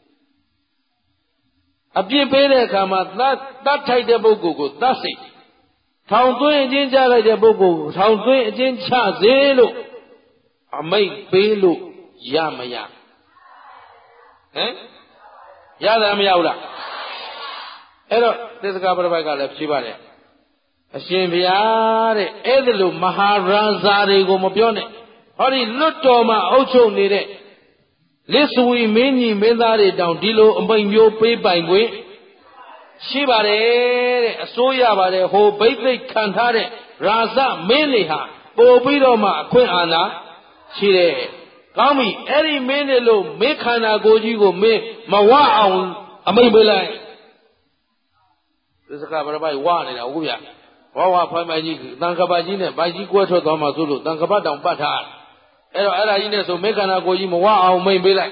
A big bene kama that that type of bogo, that's it. Town doing ginger like a bogo, town doing ginger zelo. A make belu yamaya. Eh? Yada Miaula. Ero, this is a couple of Bagala Chibane. A Shimbiare, Edelu, Maharazari Gomopione. Hori Lutoma, Ocho Nire. Lisui Mini Medari down Dilo, Mbangyo Pay by Way. Shibare, Soya Bare, Ho Baby Cantare, Raza Meliha, Bobidoma, Queen Anna, Chile. Kami, every menelo, Mekana Gojigo, me, Mawa, Amabela. This is a couple of one in Auya. Wawa Pamaji, Dankabajine, Baji Quato Domazulu, Dankabata, Bata. Era Ines, so Mekana Gojimo, wow, Mabela.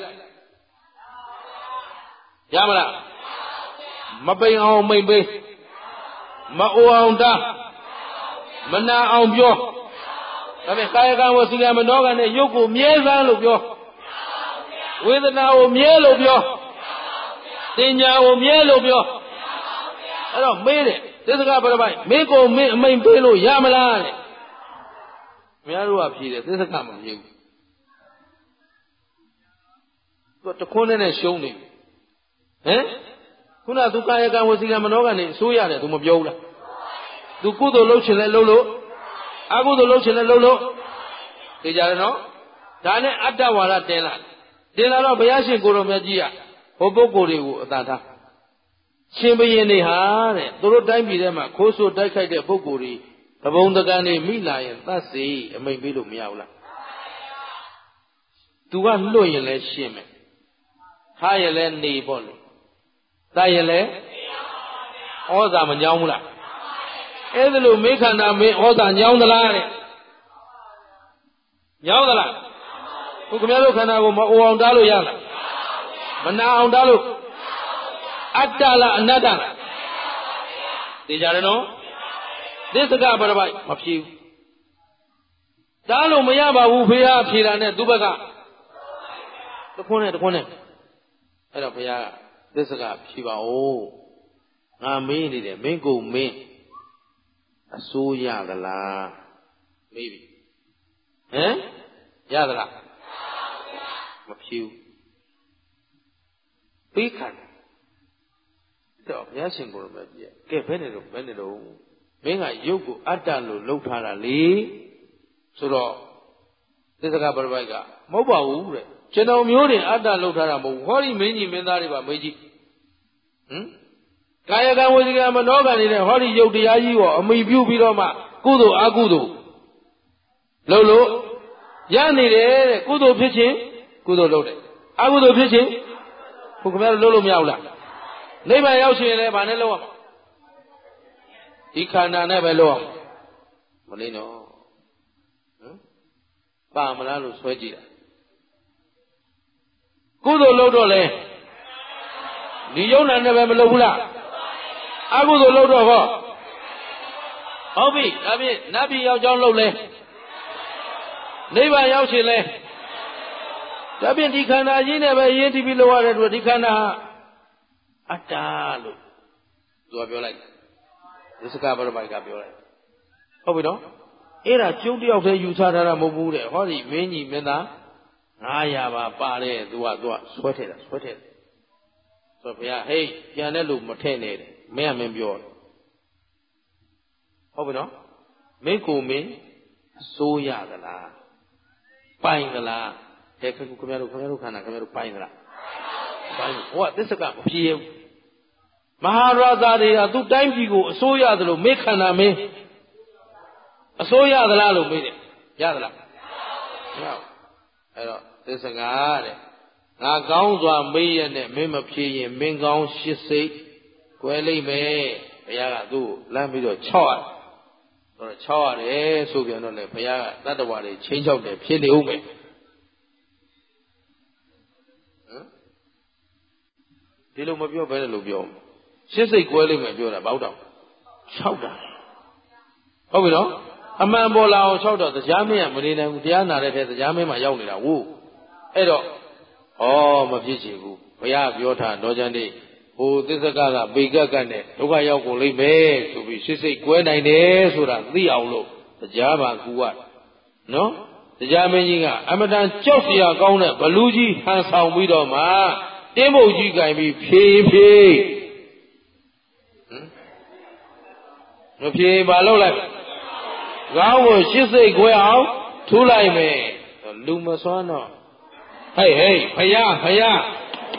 Yamala. Mabay on Mabe. Maounda. Mana on Bio. I mean, Kayaga was in Amanoga and Yoko Mieza Lubio. With an hour Mielobio. Tinya or Mielobio. I don't made it. This is a couple of Mako main pelo Yamalan. Miaru up here. This is a common you. Got the corner and show me. Eh? Kuna to Kayaga was in Amanoga and Suya to Mobiola. Do good or Lochen and Lolo. I go to Lochen and Lolo. Did you know? Dane Adawara Dela. Dela Bayashi Goromagia. ဟိုပုဂ္ဂိုလ်တွေကိုအတန်ထားရှင်ဘုရင်တွေဟာတဲ့သူတို့တိုင်းပြည်ထဲမှာခိုးဆိုးတိုက်ခိုက်တဲ့ပုဂ္ဂိုလ်တွေတပုံတကန်တွေမိလာရင်သတ်စီအမိန့်ပေးလို့မရဘူးလားသူကလွတ်ရင်လည်းရှင်းမယ်ထားရင်လည်းနေပေါ့လေတိုက်ရင်လည်းဩဇာမညောင်းဘူးလားအဲ့ဒါလို့မေခန္ဓာမင်းဩဇာညောင်းသလားတဲ့ညောင်းသလားခုခင်ဗျားတို့ခန္ဓာကိုမအိုအောင်တားလို့ရလားမနာအောင်တားလို့အတ္တလားအနတ္တလားသိကြတယ်နော်သစ္စကပရပိုက်မဖြေဘူးတားလို့မရပါဘူးဖေဟာဖြေတာနဲ့သူ့ဘက်ကတခွန်းနဲ့တခွန်းနဲ့အဲ့တော့ဘုရားကသစ္စကဖြေပါဦးငါမေးနေတယ်မင်းကိုမင်းအစိုးရသလားမေးပြီဟမ်ရသလားမဖြေဘူးပေးခံတော့ဘုရားရှင်ကိုယ်တော်ပဲပြည့်ကဲဘယ်နဲ့တော့ဘယ်နဲ့တော့မင်းကရုပ်ကိုအတ္တလို့လှုပ်ထားတာလေဆိုတော့သစ္စကပရပိုက်ကမဟုတ်ပါဘူးတဲ့ကျွန်တော်မျိုးတွေအတ္တလှုပ်ထားတာမဟုတ်ဘူးဟောဒီမင်းကြီးမင်းသားတွေပါမေးကြည့်ဟမ်ကာယကံဝစီကံမနောကံနေတဲ့ဟောဒီရုပ်တရားကြီးကိုအမိပြုပြီးတော့မှကုသိုလ်အကုသိုလ်လှုပ်လို့ရနေတယ်တဲ့ကုသိုလ်ဖြစ်ခြင်းကုသိုလ်လုပ်တယ်အကုသိုလ်ဖြစ်ခြင်းဘုခင်ဗျားတို့လုပ်လို့မရဘူးလားနိဗ္ဗာန်ရောက်ရှင်လည်းဗာနဲ့လုပ်ရမှာဒီခန္ဓာနဲ့ပဲလုပ်ရမှာမလေးနော်ဟမ်ပါမလားလို့ဆွဲကြည့်တာကုသိုလ်လုပ်တော့လဲဒီယုံနာနဲ့ပဲမလုပ်ဘူးလားအကုသိုလ်လုပ်တော့ဟောဟုတ်ပြီဒါဖြင့်နတ်ပြည်ရောက်ကြောင်းလုပ်လဲနိဗ္ဗာန်ရောက်ရှင်လဲဒါဖြင့်ဒီခန္ဓာကြီးနဲ့ပဲရင်းတည်ပြီးလုပ်ရတဲ့အတွက်ဒီခန္ဓာအတ္တလို့သူကပြောလိုက်သစ္စကပရပိုက်ကပြောလိုက်ဟုတ်ပြီနော်အဲ့ဒါကျုပ်တယောက်တည်းယူဆထားတာမဟုတ်ဘူးတဲ့ဟောဒီမင်းကြီးမင်းသားငါးရာပါပါတယ်သူကသူကဆွဲထည့်တာဆွဲထည့်တယ်ဆိုတော့ဘုရားဟေးပြန်တဲ့လူမထည့်နဲ့တဲ့မင်းကမင်းပြောတယ်ဟုတ်ပြီနော်မင်းကိုမင်းအစိုးရသလားပိုင်သလားတဲ့ခင်ဗျားတို့ခင်ဗျားတို့ခန္ဓာခင်ဗျားတို့ပိုင်သလားပိုင်ဟောသစ္စကမပြေဘူးမဟာရသာတွေကသူ့တိုင်းပြည်ကိုအစိုးရသလိုမေခန္ဓာမင်းအစိုးရသလားလို့မေးတယ်ရသလားမရဘူးအဲ့တော့သစ္စကတဲ့ငါကောင်းစွာမေးရနဲ့မင်းမဖြေရင်မင်းကောင်းရှစ်စိတ်ကွဲလိမ့်မယ်ဘုရားကသူ့ကိုလမ်းပြီးတော့ခြောက်ရတယ်ဆိုတော့ခြောက်ရတယ်ဆိုပြန်တော့လေဘုရားကတတ္တဝါတွေချင်းချောက်တယ်ဖြစ်နေဦးမယ်ဟမ်ဒီလိုမပြောဘဲနဲ့လို့ပြောရှစ်စိတ်ကွဲလိမ့်မယ်ပြောတာဘောက်တော့ခြောက်တာဟုတ်ပြီနော်အမှန်ပေါ်လာအောင်ခြောက်တော့တရားမင်းကမနေနိုင်ဘူးတရားနာတဲ့ထဲတရားမင်းမှရောက်နေတာဝို့အဲ့တော့ဩမဖြစ်ချင်ဘူးဘုရားပြောထားတော့ကြတဲ့ဟိုသစ္စကကပေကကနဲ့ဒုက္ခရောက်ကုန်လိမ့်မယ်ဆိုပြီးရှစ်စိတ်ကွဲနိုင်တယ်ဆိုတာသိအောင်လို့တရားပါကူကနော်တရားမင်းကြီးကအမတန်ကြောက်စရာကောင်းတဲ့ဘလူးကြီးဟန်ဆောင်ပြီးတော့မှတင်းမုတ်ကြီးကင်ပြီးဖြေးဖြေးဟမ်မဖြေးပါလို့လိုက်ကောင်းကိုရှစ်စိတ်ခွဲအောင်ထူးလိုက်မယ်လူမစွမ်းတော့ဟေးဟေးဖယားဖယား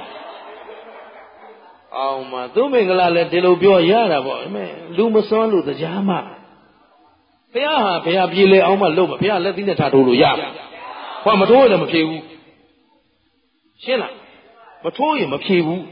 အောင်မသူမင်္ဂလာလည်းဒီလိုပြောရတာပေါ့အမေလူမစွမ်းလို့တရားမဖယားဟာဖယားပြေလေအောင်မလုပ်မဖယားလက်သီးနဲ့ထားထိုးလို့ရမှာဟောမထိုးရင်လည်းမဖြေဘူးရှင်းလားမထိုးရင်မဖြေဘူး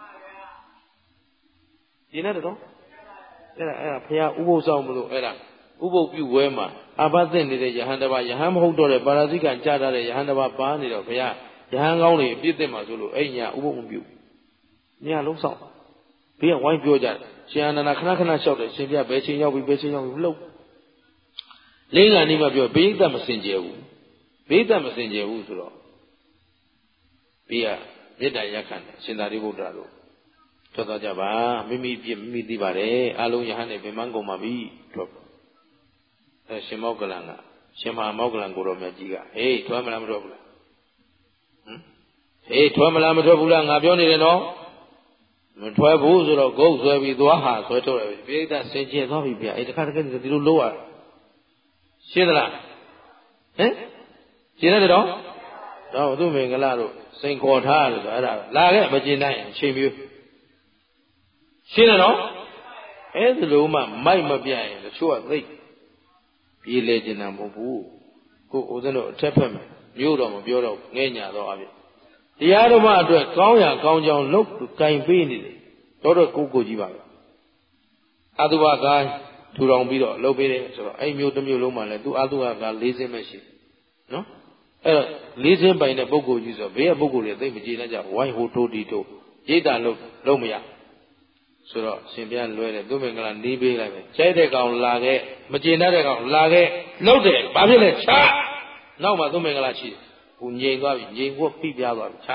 ရှင်းတယ်တော့အဲ့ဒါအဲ့ဒါဖယားဥပုသ်ဆောင်မလို့အဲ့ဒါဥပုပ်ပြုဝဲမှာအာဘသင့်နေတဲ့ယဟန်တပါယဟန်မဟုတ်တော့တဲ့ပါရဇိကံကြားထားတဲ့ယဟန်တပါပါနေတော့ဘုရားယဟန်ကောင်းတွေအပြစ်သင့်မှာဆိုလို့အဲ့ညာဥပုပ်မပြုညာလုံးဆောင်ဘေးကဝိုင်းပြောကြတယ်ရှင်အနန္ဒခဏခဏလျှောက်တယ်ရှင်ပြဘယ်ချိန်ရောက်ပြီဘယ်ချိန်ရောက်ပြီလှုပ်လင်းကနေမှပြောဘေးသက်မစင်ကြဘူးဘေးသက်မစင်ကြဘူးဆိုတော့ဘေးကမေတ္တာရက်ခံတယ်ရှင်သာရိပုတ္တရာတို့ထွက်သွားကြပါမိမိပြမိမိသိပါတယ်အလုံးယဟန်တွေပင်မကုန်ပါပြီထွက်အဲရှင်မောက္ကလန်ကရှင်မဟာမောက္ကလန်ကိုတော်မြတ်ကြီးကဟေးထွက်မလားမထွက်ဘူးလားဟမ်ဟေးထွက်မလားမထွက်ဘူးလားငါပြောနေတယ်နော်မထွက်ဘူးဆိုတော့ဂုတ်ဆွဲပြီးသွားဟာဆွဲထုတ်တယ်ပိဋကဆင်ကျင်သွားပြီဗျာအဲတခါတခါဒီလိုလို့ရရှင်းသလားဟမ်ရှင်းတယ်တော့တော့သူ့မင်္ဂလာတို့စိန်ခေါ်ထားလို့ဆိုအဲ့ဒါလာခဲ့မကျင်နိုင်အချိန်မျိုးရှင်းတယ်နော်အဲ့ဒီလိုမှမိုက်မပြတ်ရင်တချို့ကသိပြေးလေကျင်တာမဟုတ်ဘူးကိုဦးဇင်းတို့အထက်ဖက်မျိုးတော့မပြောတော့ငဲ့ညာတော့အပြင်တရားဓမ္မအတွက်ကောင်းရာကောင်းကြောင်းလုပ်ကင်ပေးနေတယ်တော့တော့ကိုကိုကြီးပါပဲအတုဝကားထူထောင်ပြီးတော့လုပ်ပေးတယ်ဆိုတော့အဲ့မျိုးတစ်မျိုးလုံးမှလည်းသူအတုဝကား၄စင်းပဲရှိနော်အဲ့တော့၄စင်းပိုင်တဲ့ပုဂ္ဂိုလ်ကြီးဆိုဘေးကပုဂ္ဂိုလ်တွေသိမကြည်နိုင်ကြဝိုင်းဟိုတိုးတီတိုးရိတ်တာလို့လုံးမရဆိုတော့ရှင်ပြလွဲတယ်သူမင်္ဂလာနီးပေးလိုက်ပဲကျဲတဲ့ကောင်လာခဲ့မကျင်တဲ့ကောင်လာခဲ့လှုပ်တယ်ဘာဖြစ်လဲချာနောက်မှသူမင်္ဂလာရှိတယ်ဟိုငြိမ်သွားပြီငြိမ်ဖို့ပြပြသွားပြီချာ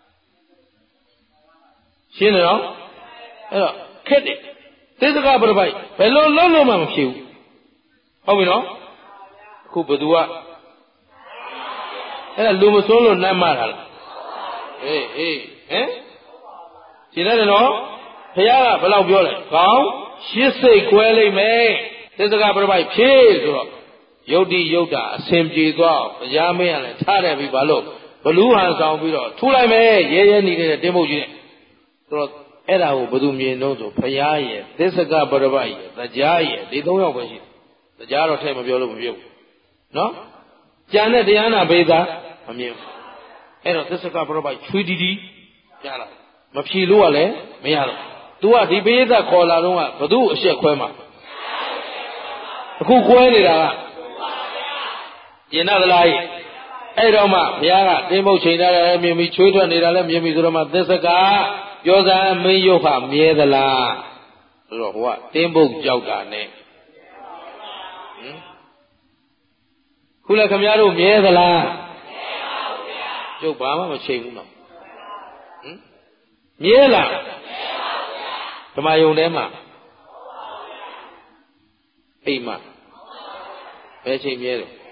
ရှင်းတယ်နော်အဲ့တော့ခက်တယ်သေစကပရပိုက်ဘယ်လိုလုံးလုံးမှမဖြစ်ဘူးဟုတ်ပြီနော်အခုဘသူကအဲ့ဒါလူမစိုးလို့နမ်းမတာလားအေးအေးဟမ်ရှင်းတယ်နော်ဘုရားကဘယ်လောက်ပြောလဲခေါင်းရှစ်စိတ်ကွဲလိုက်မယ်သေစကပရပိုက်ဖြည့်ဆိုတော့ယုတ်တိယုတ်တာအစဉ်ပြေသွားဘုရားမင်းကလည်းထားတယ်ပြီဘာလို့ဘလူးဟန်ဆောင်ပြီးတော့ထူလိုက်မယ်ရဲရဲနေတဲ့တင်းပုတ်ကြီးနဲ့ဆိုတော့အဲ့ဒါကိုဘယ်သူမြင်တော့ဆိုဘုရားရဲ့သေစကပရပိုက်ရဲ့တရားရဲ့ဒီသုံးယောက်ပဲရှိတယ်တရားတော့ထဲမပြောလို့မပြောဘူးနော်ကြံတဲ့တရားနာပေးတာမမြင်ဘူးအဲ့တော့သေစကပရပိုက်ချွေးတီတီကြားလာမဖြေလို့ကလည်းမရတော့သူကဒီပိဋကခေါ်လာတော့ကဘသူ့အရှက်ခွဲမှာအခုကွဲနေတာကကျင်နာသလားအဲ့တော့မှဘုရားကတင်းပုတ်ချိန်ထားတယ်မြင်ပြီးချွေးထွက်နေတာလည်းမြင်ပြီးဆိုတော့မှသစ္စကပြောစမ်းမင်းရုပ်ဟာမြဲသလားဆိုတော့ဟိုကတင်းပုတ်ကြောက်တာနဲ့ဟင်ခုလည်းခင်ဗျားတို့မြဲသလားမြဲပါဘူးဗျာကျုပ်ဘာမှမချိန်ဘူးနော်ဟင်မြဲလားဓမ္မယုံထဲမှာအိမ်မှာဘယ်ချိန်မြဲတယ်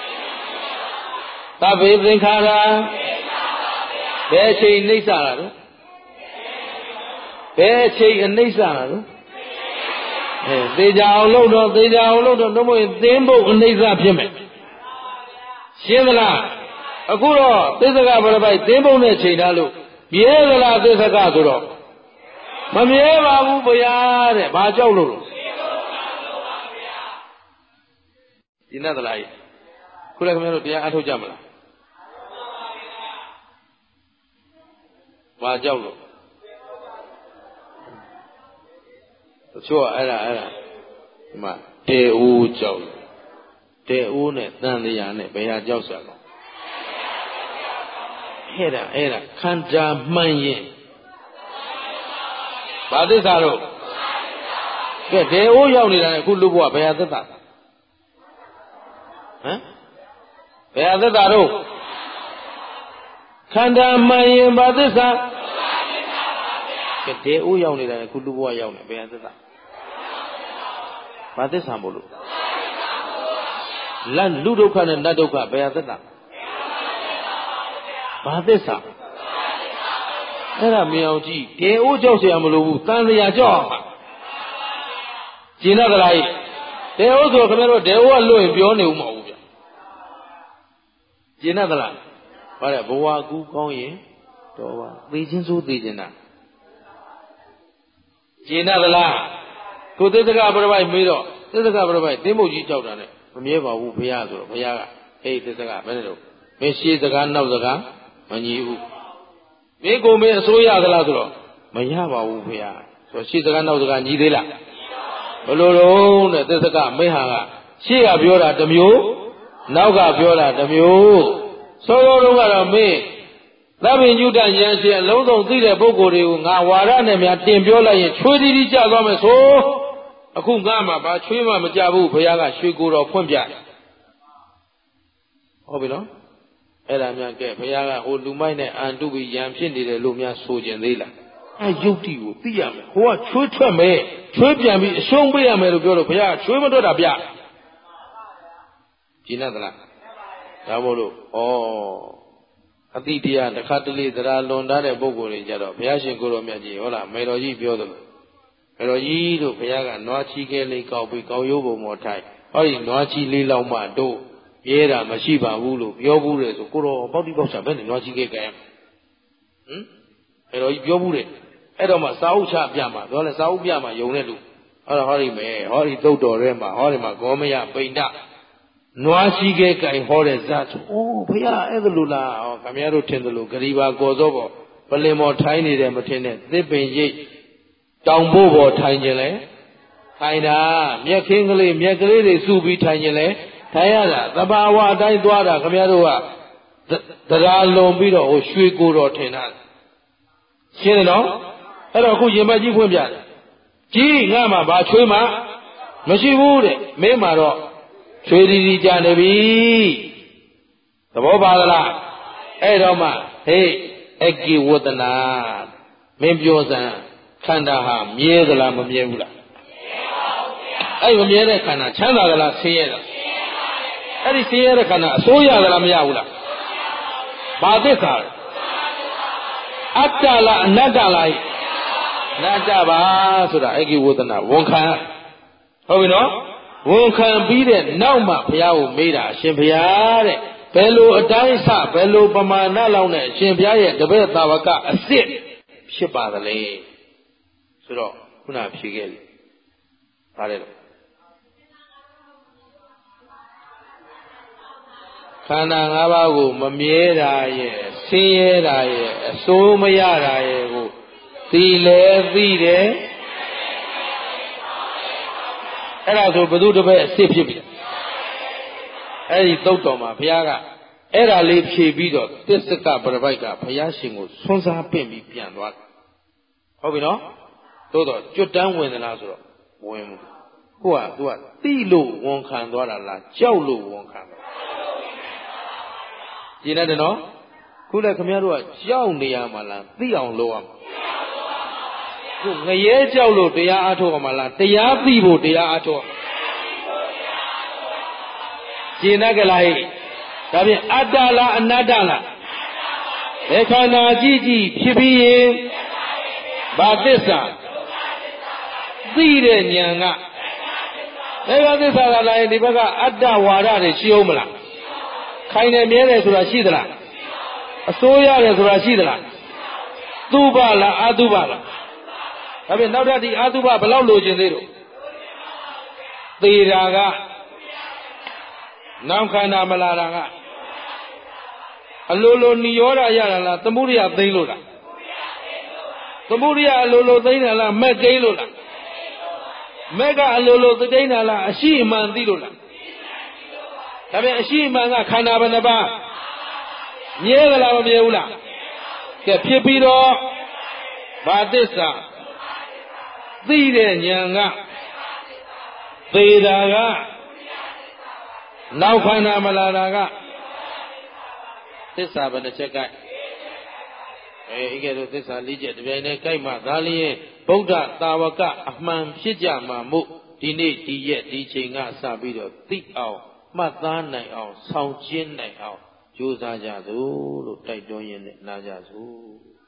သဗ္ဗေသင်္ခါရဘယ်ချိန်နှိမ့်စတာလဲဘယ်ချိန်အနှိမ့်စတာလဲအဲသေချာအောင်လုပ်တော့သေချာအောင်လုပ်တော့တော့မဟုတ်ရင်သင်းဖို့အနှိမ့်စဖြစ်မယ်ရှင်းမလားအခုတော့သေစကပရပိုက်သင်းဖို့နဲ့ချိန်ထားလို့မြဲသလားသေစကဆိုတော့မမြဲပါဘူးဘုရားတဲ့ဘာကြောက်လို့လဲဒီနဲ့သလားခုလည်းခင်ဗျားတို့တရားအထုတ်ကြမလားဘာကြောက်လို့တချို့အဲ့ဒါအဲ့ဒါဒီမှာတေဦးကြောက်လို့တေဦးနဲ့တန်တရားနဲ့ဘယ်ဟာကြောက်စရာလဲအဲ့ဒါအဲ့ဒါခန္ဓာမှန်ရင်ဘာသစ္စာတော့ကဲတေဦးရောက်နေတာနဲ့အခုလူဘဝဘယ်ဟာသစ္စာဟမ်ဘယ်ဟာသစ္စာတော့ခန္ဓာမှန်ရင်ဘာသစ္စာကဲတေဦးရောက်နေတာနဲ့အခုလူဘဝရောက်နေဘယ်ဟာသစ္စာဘာသစ္စာမို့လို့လတ်လူဒုက္ခနဲ့နတ်ဒုက္ခဘယ်ဟာသစ္စာဘာသစ္စာအဲ့ဒါမြင်အောင်ကြည့်တေဦးကြောက်เสียမလို့ဘူးတန်စရာကြောက်အောင်ကျင်တော့ကလားတေဦးဆိုခင်ဗျားတို့တေဦးကလွတ်ရင်ပြောနေဦးမဟုတ်ဘူးဗျကျင်တော့ကလားဘာလဲဘဝကူးကောင်းရင်တော့ပါသိချင်းစိုးသိချင်းတာကျင်တော့ကလားကိုသစ္စကပရပိုက်မေးတော့သစ္စကပရပိုက်တင်းမုတ်ကြီးကြောက်တာနဲ့မမြဲပါဘူးဘုရားဆိုတော့ဘုရားကဟေးသစ္စကဘယ်နဲ့တော့မင်းရှေးစကားနောက်စကားမညီဘူးမင်းကိုမင်းအစိုးရသလားဆိုတော့မရပါဘူးဘုရားဆိုတော့ရှေးစကားနောက်စကားညီသေးလားဘယ်လိုတော့တဲ့သစ္စကမင်းဟာကရှေးကပြောတာတစ်မျိုးနောက်ကပြောတာတစ်မျိုးစောစောတုန်းကတော့မင်းသဗ္ဗညုတဉာဏ်ရှင်အလုံးစုံသိတဲ့ပုဂ္ဂိုလ်တွေကိုငါဝါရနဲ့များတင်ပြောလိုက်ရင်ချွေးတီးတီးကြသွားမယ်ဆိုအခုငါမှဘာချွေးမှမကြဘူးဘုရားကရွှေကိုတော်ဖွင့်ပြဟုတ်ပြီနော်အဲ့ဒါများကဲဘုရားကဟိုလူမိုက်နဲ့အန်တုပြီးရံဖြစ်နေတယ်လို့များဆိုကြသေးလားအဲယုတ်တိကိုသိရမယ်ဟိုကချွေးထွက်မယ်ချွေးပြန်ပြီးအရှုံးပေးရမယ်လို့ပြောလို့ဘုရားကချွေးမထွက်တာပြကျင်တတ်သလားဒါမို့လို့ဩအတိတရားတစ်ခါတလေသရာလွန်ထားတဲ့ပုဂ္ဂိုလ်တွေကြတော့ဘုရားရှင်ကိုယ်တော်မြတ်ကြီးဟုတ်လားမေတော်ကြီးပြောသလိုမေတော်ကြီးတို့ဘုရားကနွားချီခဲလေးကောက်ပြီးကောက်ရိုးပုံပေါ်ထိုင်ဟောဒီနွားချီလေးလောက်မှတို့မြဲတာမရှိပါဘူးလို့ပြောဘူးတယ်ဆိုကိုတော့ပေါက်တိပေါက်ချဘယ်နဲ့နွားရှိခဲ့ကြရဟမ်အဲ့တော့ကြီးပြောဘူးတယ်အဲ့တော့မှစာအုပ်ချပြမှာပြောလဲစာအုပ်ပြမှာယုံတဲ့လူအဲ့တော့ဟောဒီမယ်ဟောဒီသုတ်တော်ထဲမှာဟောဒီမှာဂေါမယပိန္ဒနွားရှိခဲ့ကြဟောတဲ့ဇာတ်အိုးဘုရားအဲ့ဒါလို့လားဟောခင်ဗျားတို့ထင်တယ်လို့ဂရီပါကော်စောပေါ်ပလင်မော်ထိုင်းနေတယ်မထင်နဲ့သစ်ပင်ရိပ်တောင်ဖို့ပေါ်ထိုင်ခြင်းလဲထိုင်တာမြက်ခင်းကလေးမြက်ကလေးတွေစုပြီးထိုင်ခြင်းလဲထိုင်ရတာသဘာဝအတိုင်းသွားတာခင်ဗျားတို့ကတရားလွန်ပြီးတော့ဟိုရွှေကိုတော်ထင်တာရှင်းတယ်နော်အဲ့တော့အခုရင်မကြီးဖွင့်ပြတယ်ကြီးငါမှဘာချွေးမှမရှိဘူးတဲ့မင်းမှတော့ချွေးရီရီကြနေပြီသဘောပါသလားအဲ့တော့မှဟေးအကိဝတနာမင်းပြောစမ်းခန္ဓာဟာမြဲသလားမမြဲဘူးလားအဲ့မမြဲတဲ့ခန္ဓာချမ်းသာသလားဆင်းရဲလားအဲ့ဒီဆင်းရဲတဲ့ခန္ဓာအစိုးရသလားမရဘူးလားဘာသစ္စာလဲအတ္တလားအနတ္တလားအနတ္တပါဆိုတာအကိဝတနာဝန်ခံဟုတ်ပြီနော်ဝန်ခံပြီးတဲ့နောက်မှဘုရားကိုမေးတာအရှင်ဘုရားတဲ့ဘယ်လိုအတိုင်းစဘယ်လိုပမာဏလောက်နဲ့အရှင်ဘုရားရဲ့တပည့်သာဝကအစ်စ်ဖြစ်ပါသလဲဆိုတော့ခုနဖြေခဲ့ပြီဒါလည်းခန္ဓာ၅ပါးကိုမမြဲတာရဲ့ဆင်းရဲတာရဲ့အစိုးမရတာရဲ့ကိုသိလဲသိတယ်အဲ့ဒါဆိုဘု து တပည့်အစ်စ်ဖြစ်ပြီအဲ့ဒီသုတ်တော်မှာဘုရားကအဲ့ဒါလေးဖြေပြီးတော့သစ္စကပရပိုက်ကဘုရားရှင်ကိုဆွမ်းစားပင့်ပြီးပြန်သွားတယ်ဟုတ်ပြီနော်သို့တော့ကျွတ်တန်းဝင်သလားဆိုတော့ဝင်ဘူးကိုကသူကတိလို့ဝန်ခံသွားတာလားကြောက်လို့ဝန်ခံသွားကျင်တယ်နော်ခုလည်းခင်ဗျားတို့ကကြောက်နေရမှာလားသိအောင်လုပ်ရမှာခုငရဲကြောက်လို့တရားအားထုတ်ရမှာလားတရားသိဖို့တရားအားထုတ်ကျင်တယ်ကလားဟဲ့ဒါဖြင့်အတ္တလားအနတ္တလားဘယ်ခန္ဓာကြည့်ကြည့်ဖြစ်ပြီးရင်ဘာသစ္စာသိတဲ့ဉာဏ်ကဘယ်ကသစ္စာကလာရင်ဒီဘက်ကအတ္တဝါဒတွေရှိအောင်မလားခိုင်နေမြဲတယ်ဆိုတာရှိသလားအစိုးရတယ်ဆိုတာရှိသလားသုဘလားအသုဘလားဒါဖြင့်နောက်ထပ်ဒီအသုဘဘယ်လောက်လိုချင်သေးတော့သေတာကနောင်ခန္ဓာမလာတာကအလိုလိုနိရောဓရတာလားသမုဒိယသိမ့်လို့လားသမုဒိယအလိုလိုသိမ့်တာလားမက်ကိန်းလို့လားမက်ကအလိုလိုသိမ့်တာလားအရှိအမှန်သိလို့လားဒါပြန်အရှိအမှန်ကခန္ဓာဘယ်နှပါးမြဲသလားမမြဲဘူးလားကဲဖြစ်ပြီးတော့ဘာသစ္စာသိတဲ့ဉာဏ်ကသေတာကနောက်ခန္ဓာမလာတာကသစ္စာဘယ်နှချက်ကဲအဲဤကဲ့သို့သစ္စာလေးချက်တပြိုင်တည်းကြိုက်မှသာလျှင်ဗုဒ္ဓသာဝကအမှန်ဖြစ်ကြမှာမို့ဒီနေ့ဒီရက်ဒီချိန်ကစပြီးတော့သိအောင်မှတ်သားနိုင်အောင်ဆောင်ကျင်းနိုင်အောင်ကြိုးစားကြသို့လို့တိုက်တွန်းရင်းနဲ့နာကြစို့